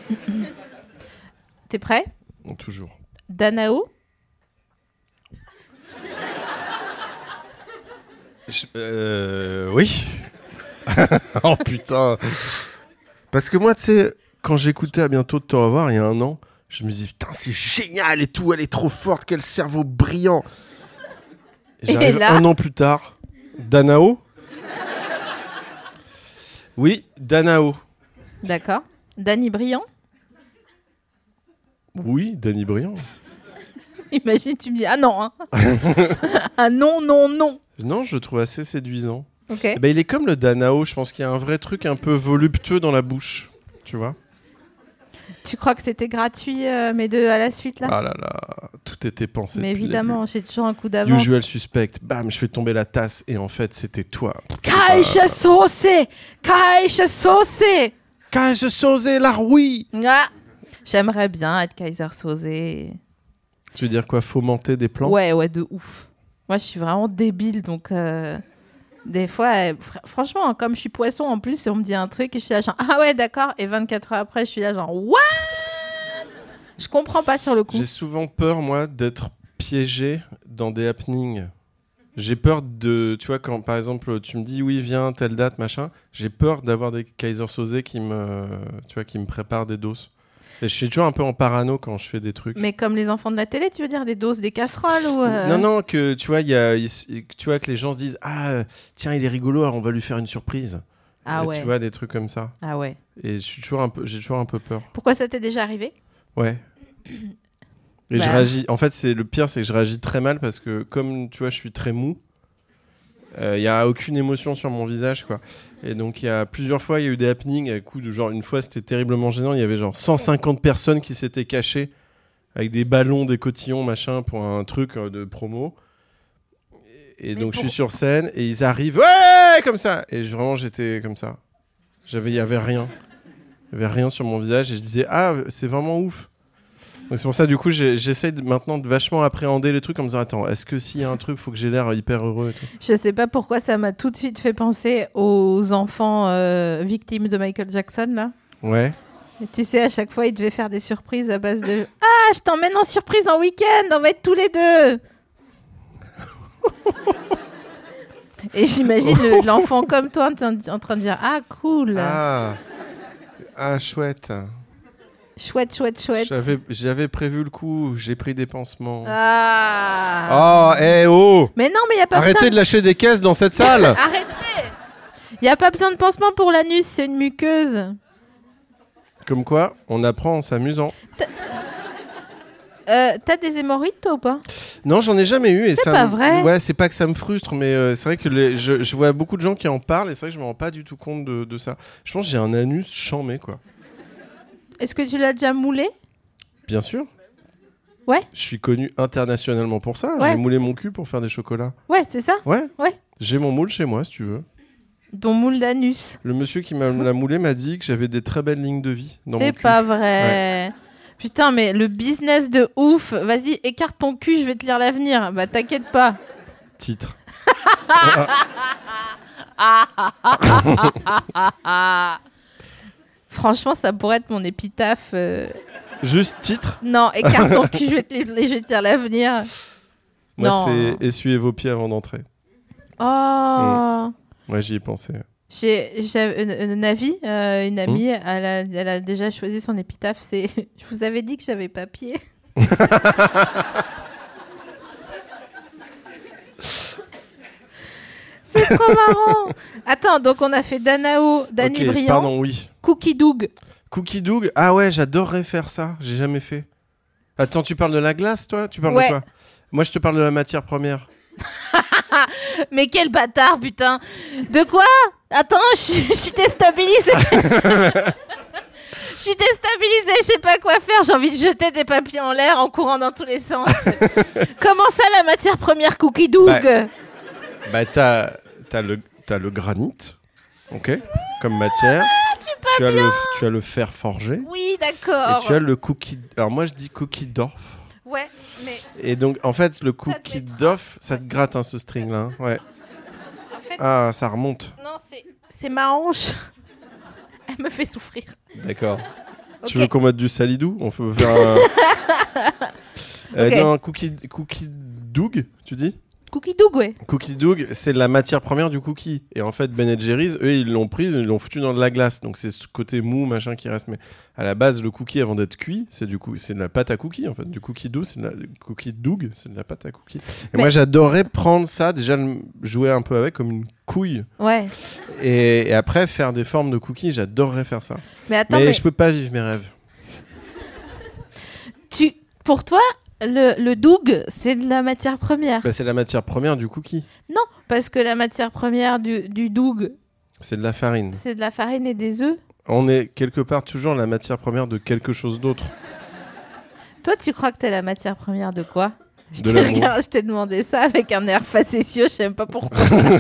Speaker 4: T'es prêt ?
Speaker 5: Bon, toujours.
Speaker 4: Danao ?
Speaker 5: Je- euh, oui. Oh putain. Parce que moi, tu sais, quand j'écoutais À bientôt de te revoir, il y a un an, je me disais, putain, c'est génial et tout, elle est trop forte, quel cerveau brillant. Et j'arrive
Speaker 4: Et là
Speaker 5: un an plus tard, Danao. Oui, Danao.
Speaker 4: D'accord. Dany Briand ?
Speaker 5: Oui, Dany Briand.
Speaker 4: Imagine, tu me dis ah non, hein. Ah non, non, non.
Speaker 5: Non, je le trouve assez séduisant.
Speaker 4: Ok.
Speaker 5: Eh ben, il est comme le Danao, je pense qu'il y a un vrai truc un peu voluptueux dans la bouche, tu vois.
Speaker 4: Tu crois que c'était gratuit, euh, mes deux à la suite, là ?
Speaker 5: Ah là là, tout était pensé.
Speaker 4: Mais
Speaker 5: depuis le
Speaker 4: évidemment, j'ai toujours un coup
Speaker 5: début.
Speaker 4: d'avance.
Speaker 5: Usual suspect, bam, je fais tomber la tasse et en fait c'était toi.
Speaker 4: Kaiser Sauce Kaiser Sauce
Speaker 5: Kaiser Sauce, la rouille.
Speaker 4: Ah, j'aimerais bien être Kaiser Sauce.
Speaker 5: Tu veux dire quoi, fomenter des plans ?
Speaker 4: Ouais, ouais, de ouf. Moi, je suis vraiment débile, donc euh, des fois, euh, fr- franchement, comme je suis poisson en plus, on me dit un truc et je suis là genre ah ouais, d'accord. Et vingt-quatre heures après, je suis là genre what ? Je comprends pas sur le coup.
Speaker 5: J'ai souvent peur, moi, d'être piégé dans des happenings. J'ai peur de, tu vois, quand par exemple tu me dis oui, viens, telle date, machin, j'ai peur d'avoir des Kaiser Soze qui me, tu vois, qui me préparent des doses. Et je suis toujours un peu en parano quand je fais des trucs.
Speaker 4: Mais comme les enfants de la télé, tu veux dire des doses, des casseroles ou euh...
Speaker 5: Non, non, que tu vois, il y a, il- tu vois, que les gens se disent ah, euh, tiens, il est rigolo, alors on va lui faire une surprise.
Speaker 4: Ah
Speaker 5: Et
Speaker 4: ouais.
Speaker 5: Tu vois, des trucs comme ça.
Speaker 4: Ah ouais.
Speaker 5: Et je suis toujours un peu, j'ai toujours un peu peur.
Speaker 4: Pourquoi ça t'est déjà arrivé ?
Speaker 5: Ouais. Et
Speaker 4: Bah.
Speaker 5: je réagis. En fait, c'est le pire, c'est que je réagis très mal parce que comme tu vois, je suis très mou. Il euh, y a aucune émotion sur mon visage, quoi. Et donc il y a plusieurs fois, il y a eu des happenings. À coup de genre une fois, c'était terriblement gênant. Il y avait genre cent cinquante personnes qui s'étaient cachées avec des ballons, des cotillons, machin, pour un truc euh, de promo. Et, et donc
Speaker 4: pour...
Speaker 5: je suis sur scène et ils arrivent, ouais, comme ça. Et je, vraiment, j'étais comme ça. J'avais, il y avait rien. Il y avait rien sur mon visage et je disais ah, c'est vraiment ouf. Donc c'est pour ça, du coup, j'ai, j'essaie de, maintenant de vachement appréhender les trucs en me disant attends, est-ce que s'il y a un truc, il faut que j'ai l'air hyper heureux et tout.
Speaker 4: Je sais pas pourquoi ça m'a tout de suite fait penser aux enfants euh, victimes de Michael Jackson, là.
Speaker 5: Ouais.
Speaker 4: Et tu sais, à chaque fois, ils devaient faire des surprises à base de ah, je t'emmène en surprise en week-end, on va être tous les deux. Et j'imagine le, l'enfant comme toi en, train de- en train de dire ah, cool.
Speaker 5: Ah, ah chouette.
Speaker 4: Chouette, chouette, chouette.
Speaker 5: J'avais, j'avais prévu le coup, j'ai pris des pansements.
Speaker 4: Ah.
Speaker 5: Oh, eh oh
Speaker 4: Mais non, mais il y a pas
Speaker 5: Arrêtez
Speaker 4: besoin
Speaker 5: de lâcher des caisses dans cette salle.
Speaker 4: Arrêtez. Il y a pas besoin de pansement pour l'anus, c'est une muqueuse.
Speaker 5: Comme quoi, on apprend en s'amusant.
Speaker 4: Euh, t'as des hémorroïdes, toi, ou pas?
Speaker 5: Non, j'en ai jamais eu. Et
Speaker 4: C'est
Speaker 5: ça
Speaker 4: pas
Speaker 5: me...
Speaker 4: vrai.
Speaker 5: Ouais, c'est pas que ça me frustre, mais euh, c'est vrai que les... je, je vois beaucoup de gens qui en parlent et c'est vrai que je me rends pas du tout compte de, de ça. Je pense que j'ai un anus chamé, quoi.
Speaker 4: Est-ce que tu l'as déjà moulé?
Speaker 5: Bien sûr.
Speaker 4: Ouais.
Speaker 5: Je suis connu internationalement pour ça.
Speaker 4: Ouais.
Speaker 5: J'ai moulé mon cul pour faire des chocolats.
Speaker 4: Ouais, c'est ça.
Speaker 5: Ouais.
Speaker 4: Ouais.
Speaker 5: J'ai mon moule chez moi, si tu veux.
Speaker 4: Ton moule d'anus.
Speaker 5: Le monsieur qui m'a l'a moulé m'a dit que j'avais des très belles lignes de vie dans mon
Speaker 4: C'est
Speaker 5: cul.
Speaker 4: pas vrai. Ouais. Putain, mais le business de ouf. Vas-y, écarte ton cul, je vais te lire l'avenir. Bah, t'inquiète pas.
Speaker 5: Titre.
Speaker 4: Franchement, ça pourrait être mon épitaphe. euh.
Speaker 5: Juste titre.
Speaker 4: Non, écarte ton cul, je vais te, li- je vais te lire l'avenir.
Speaker 5: Moi,
Speaker 4: Non.
Speaker 5: c'est essuyez vos pieds avant d'entrer.
Speaker 4: Oh.
Speaker 5: Ouais, j'y ai pensé.
Speaker 4: J'ai, j'ai une, une amie, euh, une amie, elle, a, elle a déjà choisi son épitaphe. C'est je vous avais dit que j'avais pas pied. C'est trop marrant. Attends, donc on a fait Danao, Danny
Speaker 5: Ok,
Speaker 4: Briand,
Speaker 5: pardon, oui.
Speaker 4: Cookie Doug.
Speaker 5: Cookie Doug. Ah ouais, j'adorerais faire ça. J'ai jamais fait. Attends, tu parles de la glace, toi? Tu parles
Speaker 4: Ouais.
Speaker 5: de quoi? Moi, je te parle de la matière première.
Speaker 4: Mais quel bâtard, putain. De quoi? Attends, je je suis déstabilisée. Je suis déstabilisée, je sais pas quoi faire. J'ai envie de jeter des papiers en l'air en courant dans tous les sens. Comment ça, la matière première Cookie Doug?
Speaker 5: Bah, Bah, t'as, t'as, le, t'as le granit, ok, comme matière. Tu as, le, tu as le fer forgé.
Speaker 4: Oui,
Speaker 5: Et
Speaker 4: d'accord.
Speaker 5: tu as le cookie. Alors, moi, je dis cookie d'orf.
Speaker 4: Ouais, mais
Speaker 5: Et donc, en fait, le
Speaker 4: te
Speaker 5: cookie
Speaker 4: mettra-
Speaker 5: d'orf, ça te gratte, hein, ce string-là. hein. Ouais.
Speaker 4: en fait,
Speaker 5: Ah, ça remonte.
Speaker 4: non, c'est, c'est ma hanche. Elle me fait souffrir.
Speaker 5: D'accord. Tu
Speaker 4: Ok.
Speaker 5: veux qu'on mette du salidou? On peut faire un. Euh,
Speaker 4: Ok.
Speaker 5: Non, cookie, cookie Doug, tu dis?
Speaker 4: Cookie Doug, ouais.
Speaker 5: Cookie Doug, c'est la matière première du cookie. Et en fait, Ben Jerry's, eux, ils l'ont prise, ils l'ont foutu dans de la glace. Donc c'est ce côté mou, machin qui reste. Mais à la base, le cookie, avant d'être cuit, c'est du coup, c'est de la pâte à cookie, en fait. Du cookie doux, c'est de la du cookie Doug, c'est de la pâte à cookie. Et
Speaker 4: Mais-
Speaker 5: moi, j'adorais prendre ça, déjà le- jouer un peu avec comme une couille.
Speaker 4: Ouais.
Speaker 5: Et, et après, faire des formes de cookies, j'adorerais faire ça.
Speaker 4: Mais attends,
Speaker 5: mais,
Speaker 4: mais
Speaker 5: je peux pas vivre mes rêves.
Speaker 4: tu, pour toi, le, le Doug, c'est de la matière première.
Speaker 5: Bah, c'est la matière première du cookie.
Speaker 4: Non, parce que la matière première du, du Doug,
Speaker 5: C'est de la farine.
Speaker 4: c'est de la farine et des œufs.
Speaker 5: On est quelque part toujours la matière première de quelque chose d'autre.
Speaker 4: Toi, tu crois que t'es la matière première de quoi? Je
Speaker 5: De
Speaker 4: te
Speaker 5: l'amour.
Speaker 4: regarde, je t'ai demandé ça avec un air facétieux, je sais même pas pourquoi.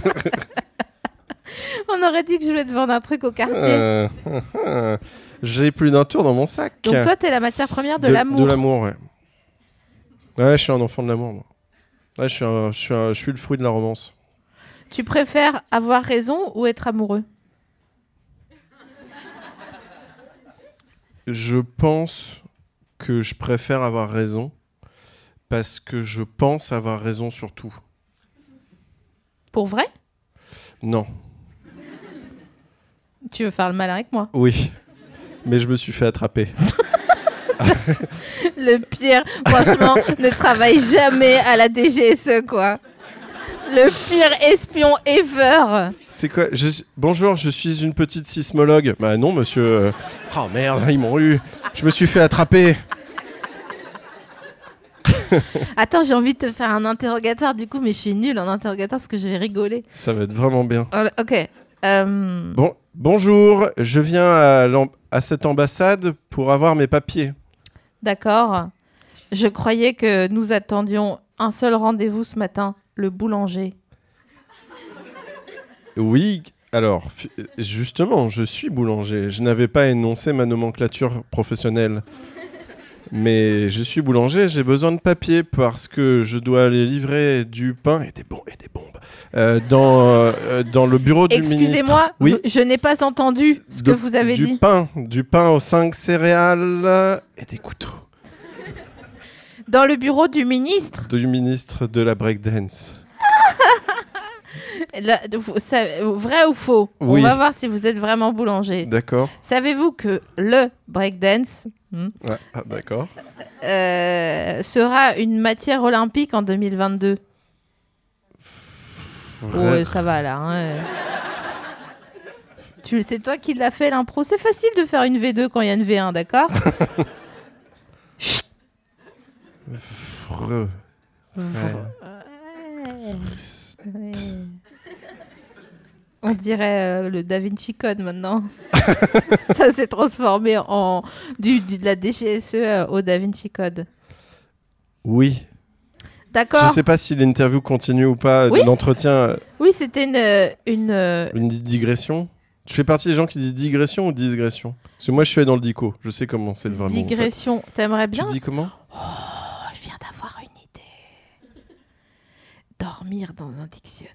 Speaker 4: On aurait dit que je voulais te vendre un truc au quartier.
Speaker 5: Euh, J'ai plus d'un tour dans mon sac.
Speaker 4: Donc toi, t'es la matière première de, l'amour.
Speaker 5: De l'amour, ouais. Ouais, je suis un enfant de l'amour, moi. Ouais, je suis, un- je, suis un- je suis le fruit de la romance.
Speaker 4: Tu préfères avoir raison ou être amoureux?
Speaker 5: Je pense que je préfère avoir raison parce que je pense avoir raison sur tout.
Speaker 4: Pour vrai?
Speaker 5: Non.
Speaker 4: Tu veux faire le malin avec moi?
Speaker 5: Oui. Mais je me suis fait attraper.
Speaker 4: Le pire, franchement, ne travaille jamais à la D G S E, quoi. Le pire espion ever.
Speaker 5: C'est quoi je... suis- Bonjour, je suis une petite sismologue. Bah non, monsieur. euh, Oh merde, ils m'ont eu. Je me suis fait attraper.
Speaker 4: Attends, j'ai envie de te faire un interrogatoire, du coup, mais je suis nulle en interrogatoire parce que je vais rigoler.
Speaker 5: Ça va être vraiment bien.
Speaker 4: Euh, ok. Euh,
Speaker 5: Bon, bonjour, je viens à, l'am- à cette ambassade pour avoir mes papiers.
Speaker 4: D'accord. Je croyais que nous attendions un seul rendez-vous ce matin, le boulanger.
Speaker 5: Oui, alors, fi- justement, je suis boulanger. Je n'avais pas énoncé ma nomenclature professionnelle. Mais je suis boulanger, j'ai besoin de papier parce que je dois aller livrer du pain et des, bon- et des bombes euh, dans, euh, dans le bureau du ministre.
Speaker 4: Excusez-moi,
Speaker 5: Oui.
Speaker 4: je, je n'ai pas entendu ce que
Speaker 5: De-
Speaker 4: vous avez
Speaker 5: du
Speaker 4: dit.
Speaker 5: pain, du pain aux cinq céréales et des couteaux.
Speaker 4: Dans le bureau du ministre,
Speaker 5: Du ministre de la breakdance.
Speaker 4: là, vous- ça- vrai ou faux?
Speaker 5: Oui.
Speaker 4: On va voir si vous êtes vraiment boulanger.
Speaker 5: D'accord.
Speaker 4: Savez-vous que le breakdance hmm,
Speaker 5: Ouais, ah, d'accord.
Speaker 4: euh, sera une matière olympique en deux mille vingt-deux?
Speaker 5: Vrai-
Speaker 4: Ouais, ça va là. hein. Tu, c'est toi qui l'as fait l'impro. C'est facile de faire une V deux quand il y a une V un, d'accord? Chut.
Speaker 5: Freux. Ouais.
Speaker 4: Ouais. On dirait euh, le Da Vinci Code maintenant. Ça s'est transformé en du, du, de la D G S E euh, au Da Vinci Code.
Speaker 5: Oui.
Speaker 4: D'accord.
Speaker 5: Je sais pas si l'interview continue ou pas,
Speaker 4: Oui.
Speaker 5: l'entretien.
Speaker 4: Oui, c'était une... une euh,
Speaker 5: Une digression. Tu fais partie des gens qui disent digression ou digression? Parce que moi, je suis allé dans le dico. Je sais comment c'est le vrai mot.
Speaker 4: digression. En fait. T'aimerais bien?
Speaker 5: Tu dis comment?
Speaker 4: Oh, je viens d'avoir une idée. Dormir dans un dictionnaire.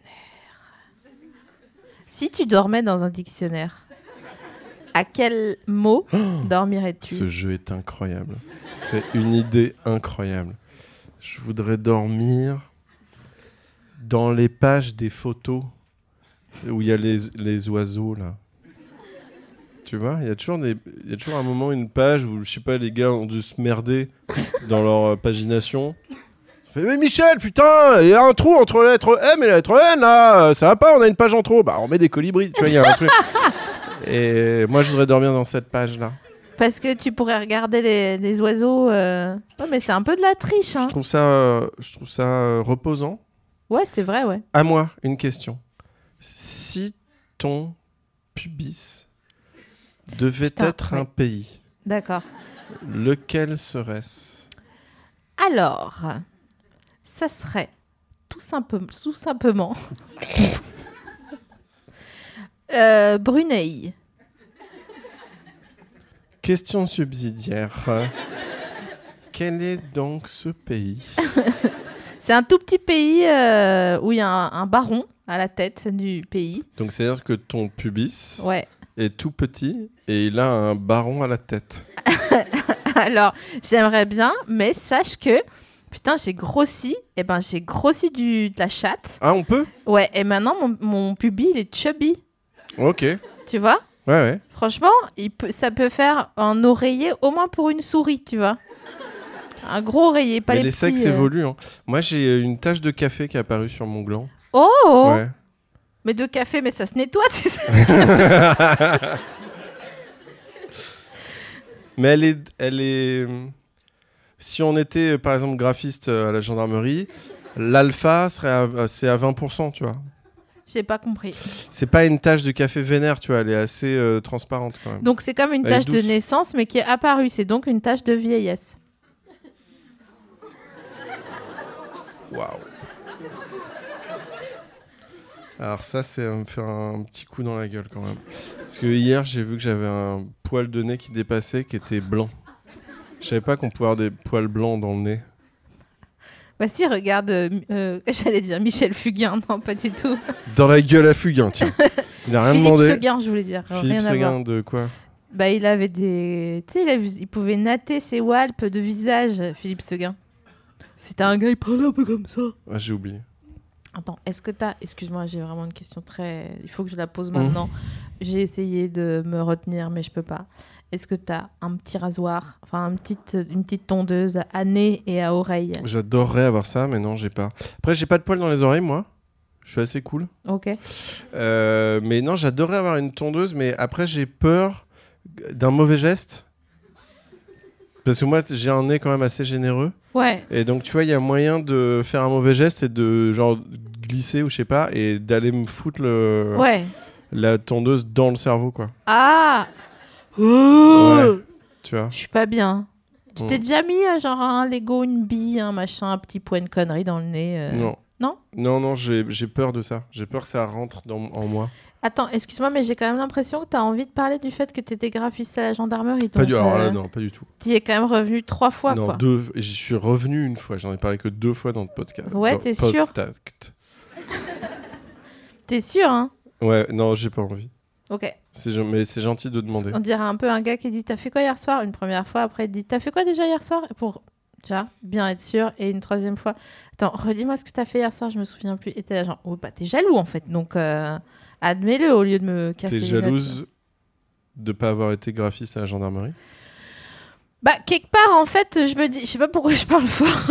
Speaker 4: Si tu dormais dans un dictionnaire, à quel mot oh, dormirais-tu?
Speaker 5: Ce jeu est incroyable. C'est une idée incroyable. Je voudrais dormir dans les pages des photos où il y a les, les oiseaux, là. Tu vois, il y a toujours des, il y a toujours un moment, une page où, je sais pas, les gars ont dû se merder dans leur euh, pagination. Fait, mais Michel, putain, il y a un trou entre la lettre M et la lettre N, là, ça va pas, on a une page en trop. Bah, on met des colibris, tu vois, il y a un truc. Et moi, je voudrais dormir dans cette page-là.
Speaker 4: Parce que tu pourrais regarder les, les oiseaux. Euh... Ouais, mais c'est un peu de la triche. Hein.
Speaker 5: Je trouve ça, euh, je trouve ça euh, reposant.
Speaker 4: Ouais, c'est vrai, ouais.
Speaker 5: À moi, une question. Si ton pubis devait Putain, être ouais. un pays,
Speaker 4: d'accord.
Speaker 5: Lequel serait-ce?
Speaker 4: Alors, ça serait tout, simple, tout simplement euh, Brunei.
Speaker 5: Question subsidiaire. Quel est donc ce pays?
Speaker 4: C'est un tout petit pays euh, où il y a un, un baron à la tête du pays.
Speaker 5: Donc c'est-à-dire que ton pubis
Speaker 4: ouais.
Speaker 5: est tout petit et il a un baron à la tête.
Speaker 4: Alors, j'aimerais bien, mais sache que, putain, j'ai grossi. Et ben, j'ai grossi du, de la chatte.
Speaker 5: Ah, on peut?
Speaker 4: Ouais, et maintenant, mon, mon pubis, il est chubby.
Speaker 5: Ok.
Speaker 4: Tu vois?
Speaker 5: Ouais, ouais.
Speaker 4: Franchement, il peut, ça peut faire un oreiller au moins pour une souris, tu vois. Un gros oreiller, pas
Speaker 5: mais
Speaker 4: les,
Speaker 5: les
Speaker 4: petits...
Speaker 5: sexes
Speaker 4: euh...
Speaker 5: évoluent. Hein. Moi, j'ai une tache de café qui est apparue sur mon gland.
Speaker 4: Oh
Speaker 5: ouais.
Speaker 4: Mais de café, mais ça se nettoie, tu sais.
Speaker 5: Mais elle est, elle est... Si on était, par exemple, graphiste à la gendarmerie, l'alpha serait à, c'est à vingt pour cent, tu vois.
Speaker 4: J'ai pas compris.
Speaker 5: C'est pas une tache de café vénère, tu vois, elle est assez euh, transparente quand même.
Speaker 4: Donc c'est comme une elle tache de naissance, mais qui est apparue. C'est donc une tache de vieillesse.
Speaker 5: Waouh. Alors ça, c'est me faire un petit coup dans la gueule quand même. Parce que hier, j'ai vu que j'avais un poil de nez qui dépassait, qui était blanc. Je savais pas qu'on pouvait avoir des poils blancs dans le nez.
Speaker 4: Bah si, regarde, euh, euh, j'allais dire Michel Fugain, non pas du tout.
Speaker 5: Dans la gueule à Fugain, tiens. Il a rien
Speaker 4: Philippe
Speaker 5: demandé.
Speaker 4: Philippe Seguin, je voulais dire.
Speaker 5: Philippe Seguin de quoi?
Speaker 4: Bah il avait des... Tu sais, il, avait... il pouvait natter ses walpes de visage, Philippe Seguin. C'était un gars, il parlait un peu comme ça.
Speaker 5: Ah, j'ai oublié.
Speaker 4: Attends, est-ce que t'as... Excuse-moi, j'ai vraiment une question très... Il faut que je la pose maintenant. Mmh. J'ai essayé de me retenir, mais je peux pas. Est-ce que t'as un petit rasoir, enfin un petit, une petite tondeuse à nez et à oreille?
Speaker 5: J'adorerais avoir ça, mais non, j'ai pas. Après, j'ai pas de poils dans les oreilles, moi. Je suis assez cool.
Speaker 4: Ok.
Speaker 5: Euh, mais non, j'adorerais avoir une tondeuse, mais après, j'ai peur d'un mauvais geste. Parce que moi, j'ai un nez quand même assez généreux.
Speaker 4: Ouais.
Speaker 5: Et donc, tu vois, il y a moyen de faire un mauvais geste et de genre glisser ou je sais pas, et d'aller me foutre le...
Speaker 4: ouais.
Speaker 5: la tondeuse dans le cerveau, quoi.
Speaker 4: Ah.
Speaker 5: Ouais, tu vois.
Speaker 4: Je suis pas bien. Tu
Speaker 5: mmh.
Speaker 4: t'es déjà mis euh, genre un Lego, une bille, un machin, un petit point de connerie dans le nez euh...
Speaker 5: Non.
Speaker 4: Non
Speaker 5: Non, non, j'ai, j'ai peur de ça. J'ai peur que ça rentre dans, en moi.
Speaker 4: Attends, excuse-moi, mais j'ai quand même l'impression que t'as envie de parler du fait que t'étais graphiste à la gendarmerie.
Speaker 5: Pas
Speaker 4: donc,
Speaker 5: du alors
Speaker 4: euh,
Speaker 5: là, non, pas du tout.
Speaker 4: T'y es quand même revenu trois fois,
Speaker 5: non,
Speaker 4: quoi.
Speaker 5: Non, deux. J'y suis revenu une fois. J'en ai parlé que deux fois dans le podcast.
Speaker 4: Ouais,
Speaker 5: dans
Speaker 4: t'es sûr? T'es sûr, hein?
Speaker 5: Ouais, non, j'ai pas envie.
Speaker 4: Ok.
Speaker 5: C'est, mais c'est gentil de demander.
Speaker 4: On dirait un peu un gars qui dit t'as fait quoi hier soir une première fois, après il dit t'as fait quoi déjà hier soir pour tu vois bien être sûr, et une troisième fois attends redis-moi ce que t'as fait hier soir, je me souviens plus, et t'es là genre oh bah t'es jaloux en fait, donc euh, admets-le au lieu de me casser
Speaker 5: t'es
Speaker 4: les
Speaker 5: jalouse
Speaker 4: notes.
Speaker 5: De pas avoir été graphiste à la gendarmerie?
Speaker 4: Bah quelque part en fait je me dis, je sais pas pourquoi je parle fort.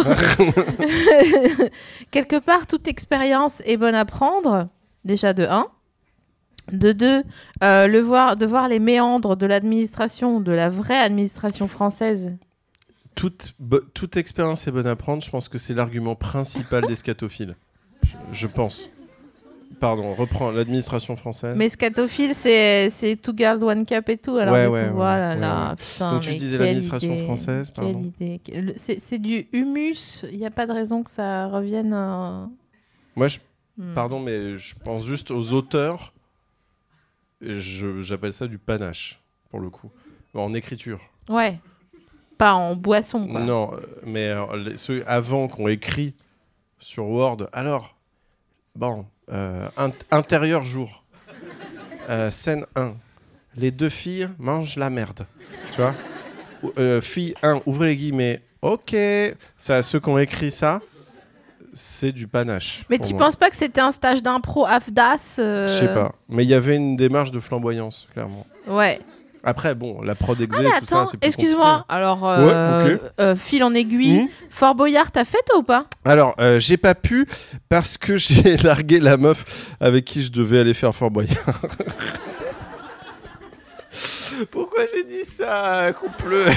Speaker 4: Quelque part toute expérience est bonne à prendre, déjà de un. De deux, euh, le voir, de voir les méandres de l'administration, de la vraie administration française.
Speaker 5: toute, bo- toute expérience est bonne à prendre. Je pense que c'est l'argument principal des scatophiles. Je, je pense. Pardon, reprends l'administration française.
Speaker 4: Mais scatophile, c'est, c'est Two Girls, One Cup et tout. Alors,
Speaker 5: Ouais,
Speaker 4: du coup,
Speaker 5: ouais, ouais,
Speaker 4: voilà,
Speaker 5: ouais,
Speaker 4: là,
Speaker 5: ouais.
Speaker 4: putain,
Speaker 5: Donc tu
Speaker 4: mais
Speaker 5: disais
Speaker 4: quelle
Speaker 5: l'administration
Speaker 4: idée,
Speaker 5: française,
Speaker 4: quelle
Speaker 5: pardon.
Speaker 4: idée. Le- C'est, c'est du humus. Il n'y a pas de raison que ça revienne. euh,
Speaker 5: Moi, je,
Speaker 4: hmm.
Speaker 5: pardon, mais je pense juste aux auteurs. Et je, j'appelle ça du panache, pour le coup. En écriture.
Speaker 4: Ouais. Pas en boisson, quoi.
Speaker 5: Non, euh, mais alors, les- ceux avant qu'on écrit sur Word. Alors, bon, euh, int- intérieur jour. Euh, scène un. Les deux filles mangent la merde. Tu vois Ou- euh, Fille un, ouvrez les guillemets. Ok. Ça, ceux qui ont écrit ça, c'est du panache.
Speaker 4: Mais
Speaker 5: pour
Speaker 4: tu
Speaker 5: moi.
Speaker 4: penses pas que c'était un stage d'impro AFDAS euh,
Speaker 5: Je sais pas. Mais il y avait une démarche de flamboyance, clairement.
Speaker 4: Ouais.
Speaker 5: Après, bon, la prod exé,
Speaker 4: Ah, mais
Speaker 5: tout ça,
Speaker 4: attends,
Speaker 5: c'est plus
Speaker 4: excuse-moi. Alors, euh,
Speaker 5: Ouais, ok.
Speaker 4: euh, fil en aiguille.
Speaker 5: Hmm.
Speaker 4: Fort Boyard, t'as fait toi ou pas?
Speaker 5: Alors, euh, j'ai pas pu parce que j'ai largué la meuf avec qui je devais aller faire Fort Boyard. Pourquoi j'ai dit ça, couple?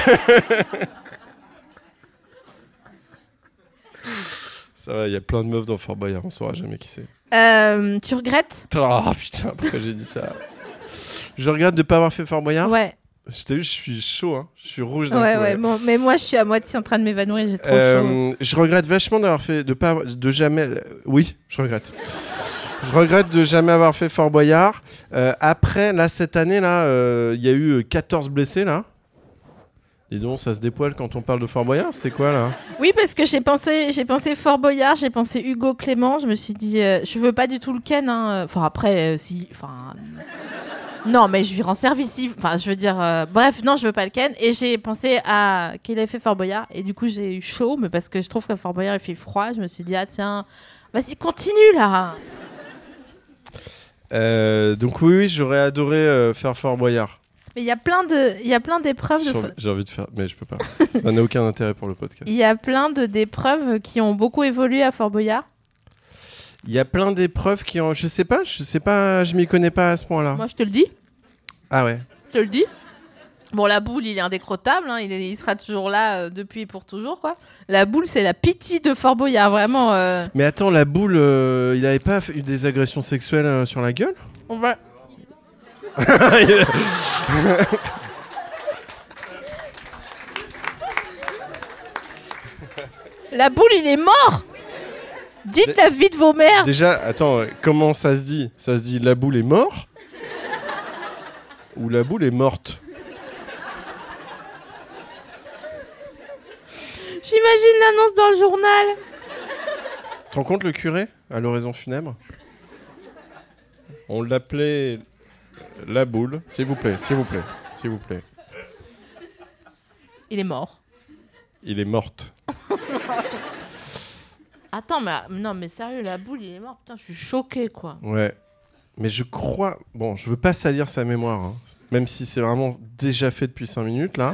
Speaker 5: Ça va, il y a plein de meufs dans Fort Boyard, on saura jamais qui c'est.
Speaker 4: Euh, tu regrettes?
Speaker 5: Oh putain, pourquoi j'ai dit ça? Je regrette de pas avoir fait Fort Boyard.
Speaker 4: Ouais.
Speaker 5: Je t'ai vu, je suis chaud, hein. Je suis rouge d'un
Speaker 4: Ouais,
Speaker 5: coup.
Speaker 4: ouais. Bon, mais moi, je suis à moitié en train de m'évanouir. J'ai trop chaud.
Speaker 5: Euh, je regrette vachement d'avoir fait, de pas, avoir- de jamais. euh, oui, je regrette. Je regrette de jamais avoir fait Fort Boyard. Euh, après, là, cette année, là, euh, il y a eu quatorze blessés, là. Dis donc, ça se dépoile quand on parle de Fort Boyard. C'est quoi, là?
Speaker 4: Oui, parce que j'ai pensé, j'ai pensé Fort Boyard, j'ai pensé Hugo Clément. Je me suis dit, euh, je veux pas du tout le ken. Hein. Enfin, après, euh, si. Enfin. Non, mais je lui rends service. si- Enfin, je veux dire. euh, Bref, non, je veux pas le ken. Et j'ai pensé à qu'il avait fait Fort Boyard. Et du coup, j'ai eu chaud, mais parce que je trouve que Fort Boyard, il fait froid. Je me suis dit, ah tiens, vas-y, continue là.
Speaker 5: Euh, donc, oui, oui, j'aurais adoré euh, faire Fort Boyard.
Speaker 4: Mais il y a plein de, il y a plein d'épreuves.
Speaker 5: J'ai
Speaker 4: De...
Speaker 5: envie, j'ai envie de faire, mais je peux pas. Ça n'a aucun intérêt pour le podcast.
Speaker 4: Il y a plein de d'épreuves qui ont beaucoup évolué à Fort Boyard.
Speaker 5: Il y a plein d'épreuves qui ont. Je sais pas, je sais pas, je m'y connais pas à ce point-là.
Speaker 4: Moi, je te le dis.
Speaker 5: Ah ouais.
Speaker 4: Je te le dis. Bon, la boule, il est indécrottable. Hein, il, est- il sera toujours là euh, depuis et pour toujours, quoi. La boule, c'est la pitié de Fort Boyard, vraiment. euh,
Speaker 5: Mais attends, la boule, euh, il avait pas fait- eu des agressions sexuelles euh, sur la gueule?
Speaker 4: On va. La boule, il est mort. Dites la vie de vos mères.
Speaker 5: Déjà, attends, euh, comment ça se dit? Ça se dit la boule est morte ou la boule est morte?
Speaker 4: J'imagine l'annonce dans le journal.
Speaker 5: Tu te rends compte le curé à l'oraison funèbre? On l'appelait la boule. S'il vous plaît, s'il vous plaît, s'il vous plaît.
Speaker 4: Il est mort.
Speaker 5: Il est morte.
Speaker 4: Attends, mais non, mais sérieux, la boule, il est mort. Putain, je suis choquée, quoi.
Speaker 5: Ouais. Mais je crois... Bon, je veux pas salir sa mémoire, hein, même si c'est vraiment déjà fait depuis cinq minutes, là.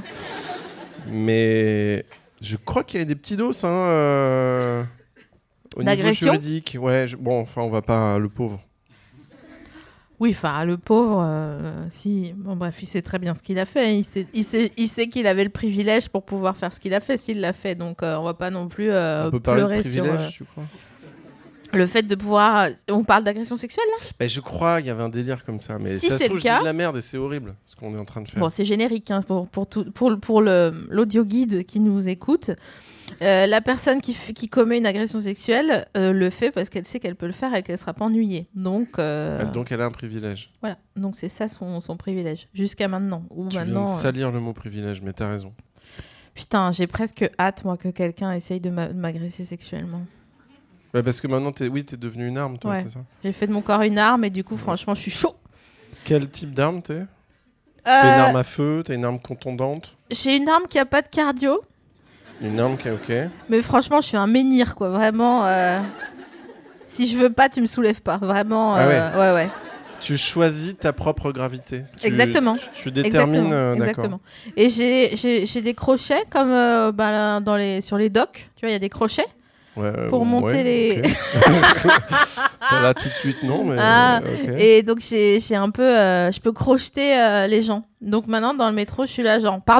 Speaker 5: Mais je crois qu'il y a des petits dos, hein, euh, au niveau
Speaker 4: D'agression
Speaker 5: juridique. Ouais, je- bon, enfin, on va pas... Le pauvre.
Speaker 4: Oui, enfin, le pauvre, euh, si... Bon, bref, il sait très bien ce qu'il a fait. Il sait, il sait, il sait qu'il avait le privilège pour pouvoir faire ce qu'il a fait, s'il l'a fait. Donc, euh, on va pas non plus euh,
Speaker 5: On peut parler de
Speaker 4: pleurer sur
Speaker 5: privilège,
Speaker 4: euh,
Speaker 5: tu crois?
Speaker 4: le fait de pouvoir... On parle d'agression sexuelle, là?
Speaker 5: Mais je crois qu'il y avait un délire comme ça. Mais
Speaker 4: Si
Speaker 5: ça se
Speaker 4: c'est
Speaker 5: trouve,
Speaker 4: le
Speaker 5: je dis
Speaker 4: cas-
Speaker 5: de la merde et c'est horrible ce qu'on est en train de faire.
Speaker 4: Bon, c'est générique hein, pour, pour, tout, pour, le- pour le, l'audio guide qui nous écoute. Euh, la personne qui, f- qui commet une agression sexuelle euh, le fait parce qu'elle sait qu'elle peut le faire et qu'elle ne sera pas ennuyée. Donc, euh,
Speaker 5: Elle- Donc elle a un privilège.
Speaker 4: voilà. Donc c'est ça son, son privilège. Jusqu'à maintenant. Ou
Speaker 5: Tu
Speaker 4: maintenant
Speaker 5: viens de
Speaker 4: euh,
Speaker 5: salir le mot privilège, mais t'as raison.
Speaker 4: Putain, j'ai presque hâte, moi, que quelqu'un essaye de, m'a- de m'agresser sexuellement.
Speaker 5: Bah, parce que maintenant, t'es... oui, t'es devenu une arme, toi,
Speaker 4: Ouais.
Speaker 5: c'est ça?
Speaker 4: J'ai fait de mon corps une arme et du coup, franchement, je suis chaud.
Speaker 5: Quel type d'arme t'es?
Speaker 4: Euh,
Speaker 5: T'as une arme à feu? T'as une arme contondante?
Speaker 4: J'ai une arme qui a pas de cardio.
Speaker 5: Une arme qui est ok?
Speaker 4: Mais franchement, je suis un menhir, quoi. Vraiment. euh, Si je veux pas, tu me soulèves pas. Vraiment.
Speaker 5: Ah
Speaker 4: euh, ouais, ouais.
Speaker 5: Tu choisis ta propre gravité. Tu-
Speaker 4: Exactement.
Speaker 5: Tu, tu détermines...
Speaker 4: Exactement.
Speaker 5: euh, d'accord.
Speaker 4: Exactement. Et j'ai, j'ai, j'ai des crochets comme euh, bah, là, dans les, sur les docks. Tu vois, il y a des crochets
Speaker 5: Ouais, euh,
Speaker 4: pour monter
Speaker 5: ouais,
Speaker 4: les.
Speaker 5: ok. Pas là tout de suite, non, mais...
Speaker 4: Ah,
Speaker 5: euh, ok.
Speaker 4: Et donc, j'ai, j'ai un peu. euh, je peux crocheter euh, les gens. Donc maintenant, dans le métro, je suis là, genre, pardon,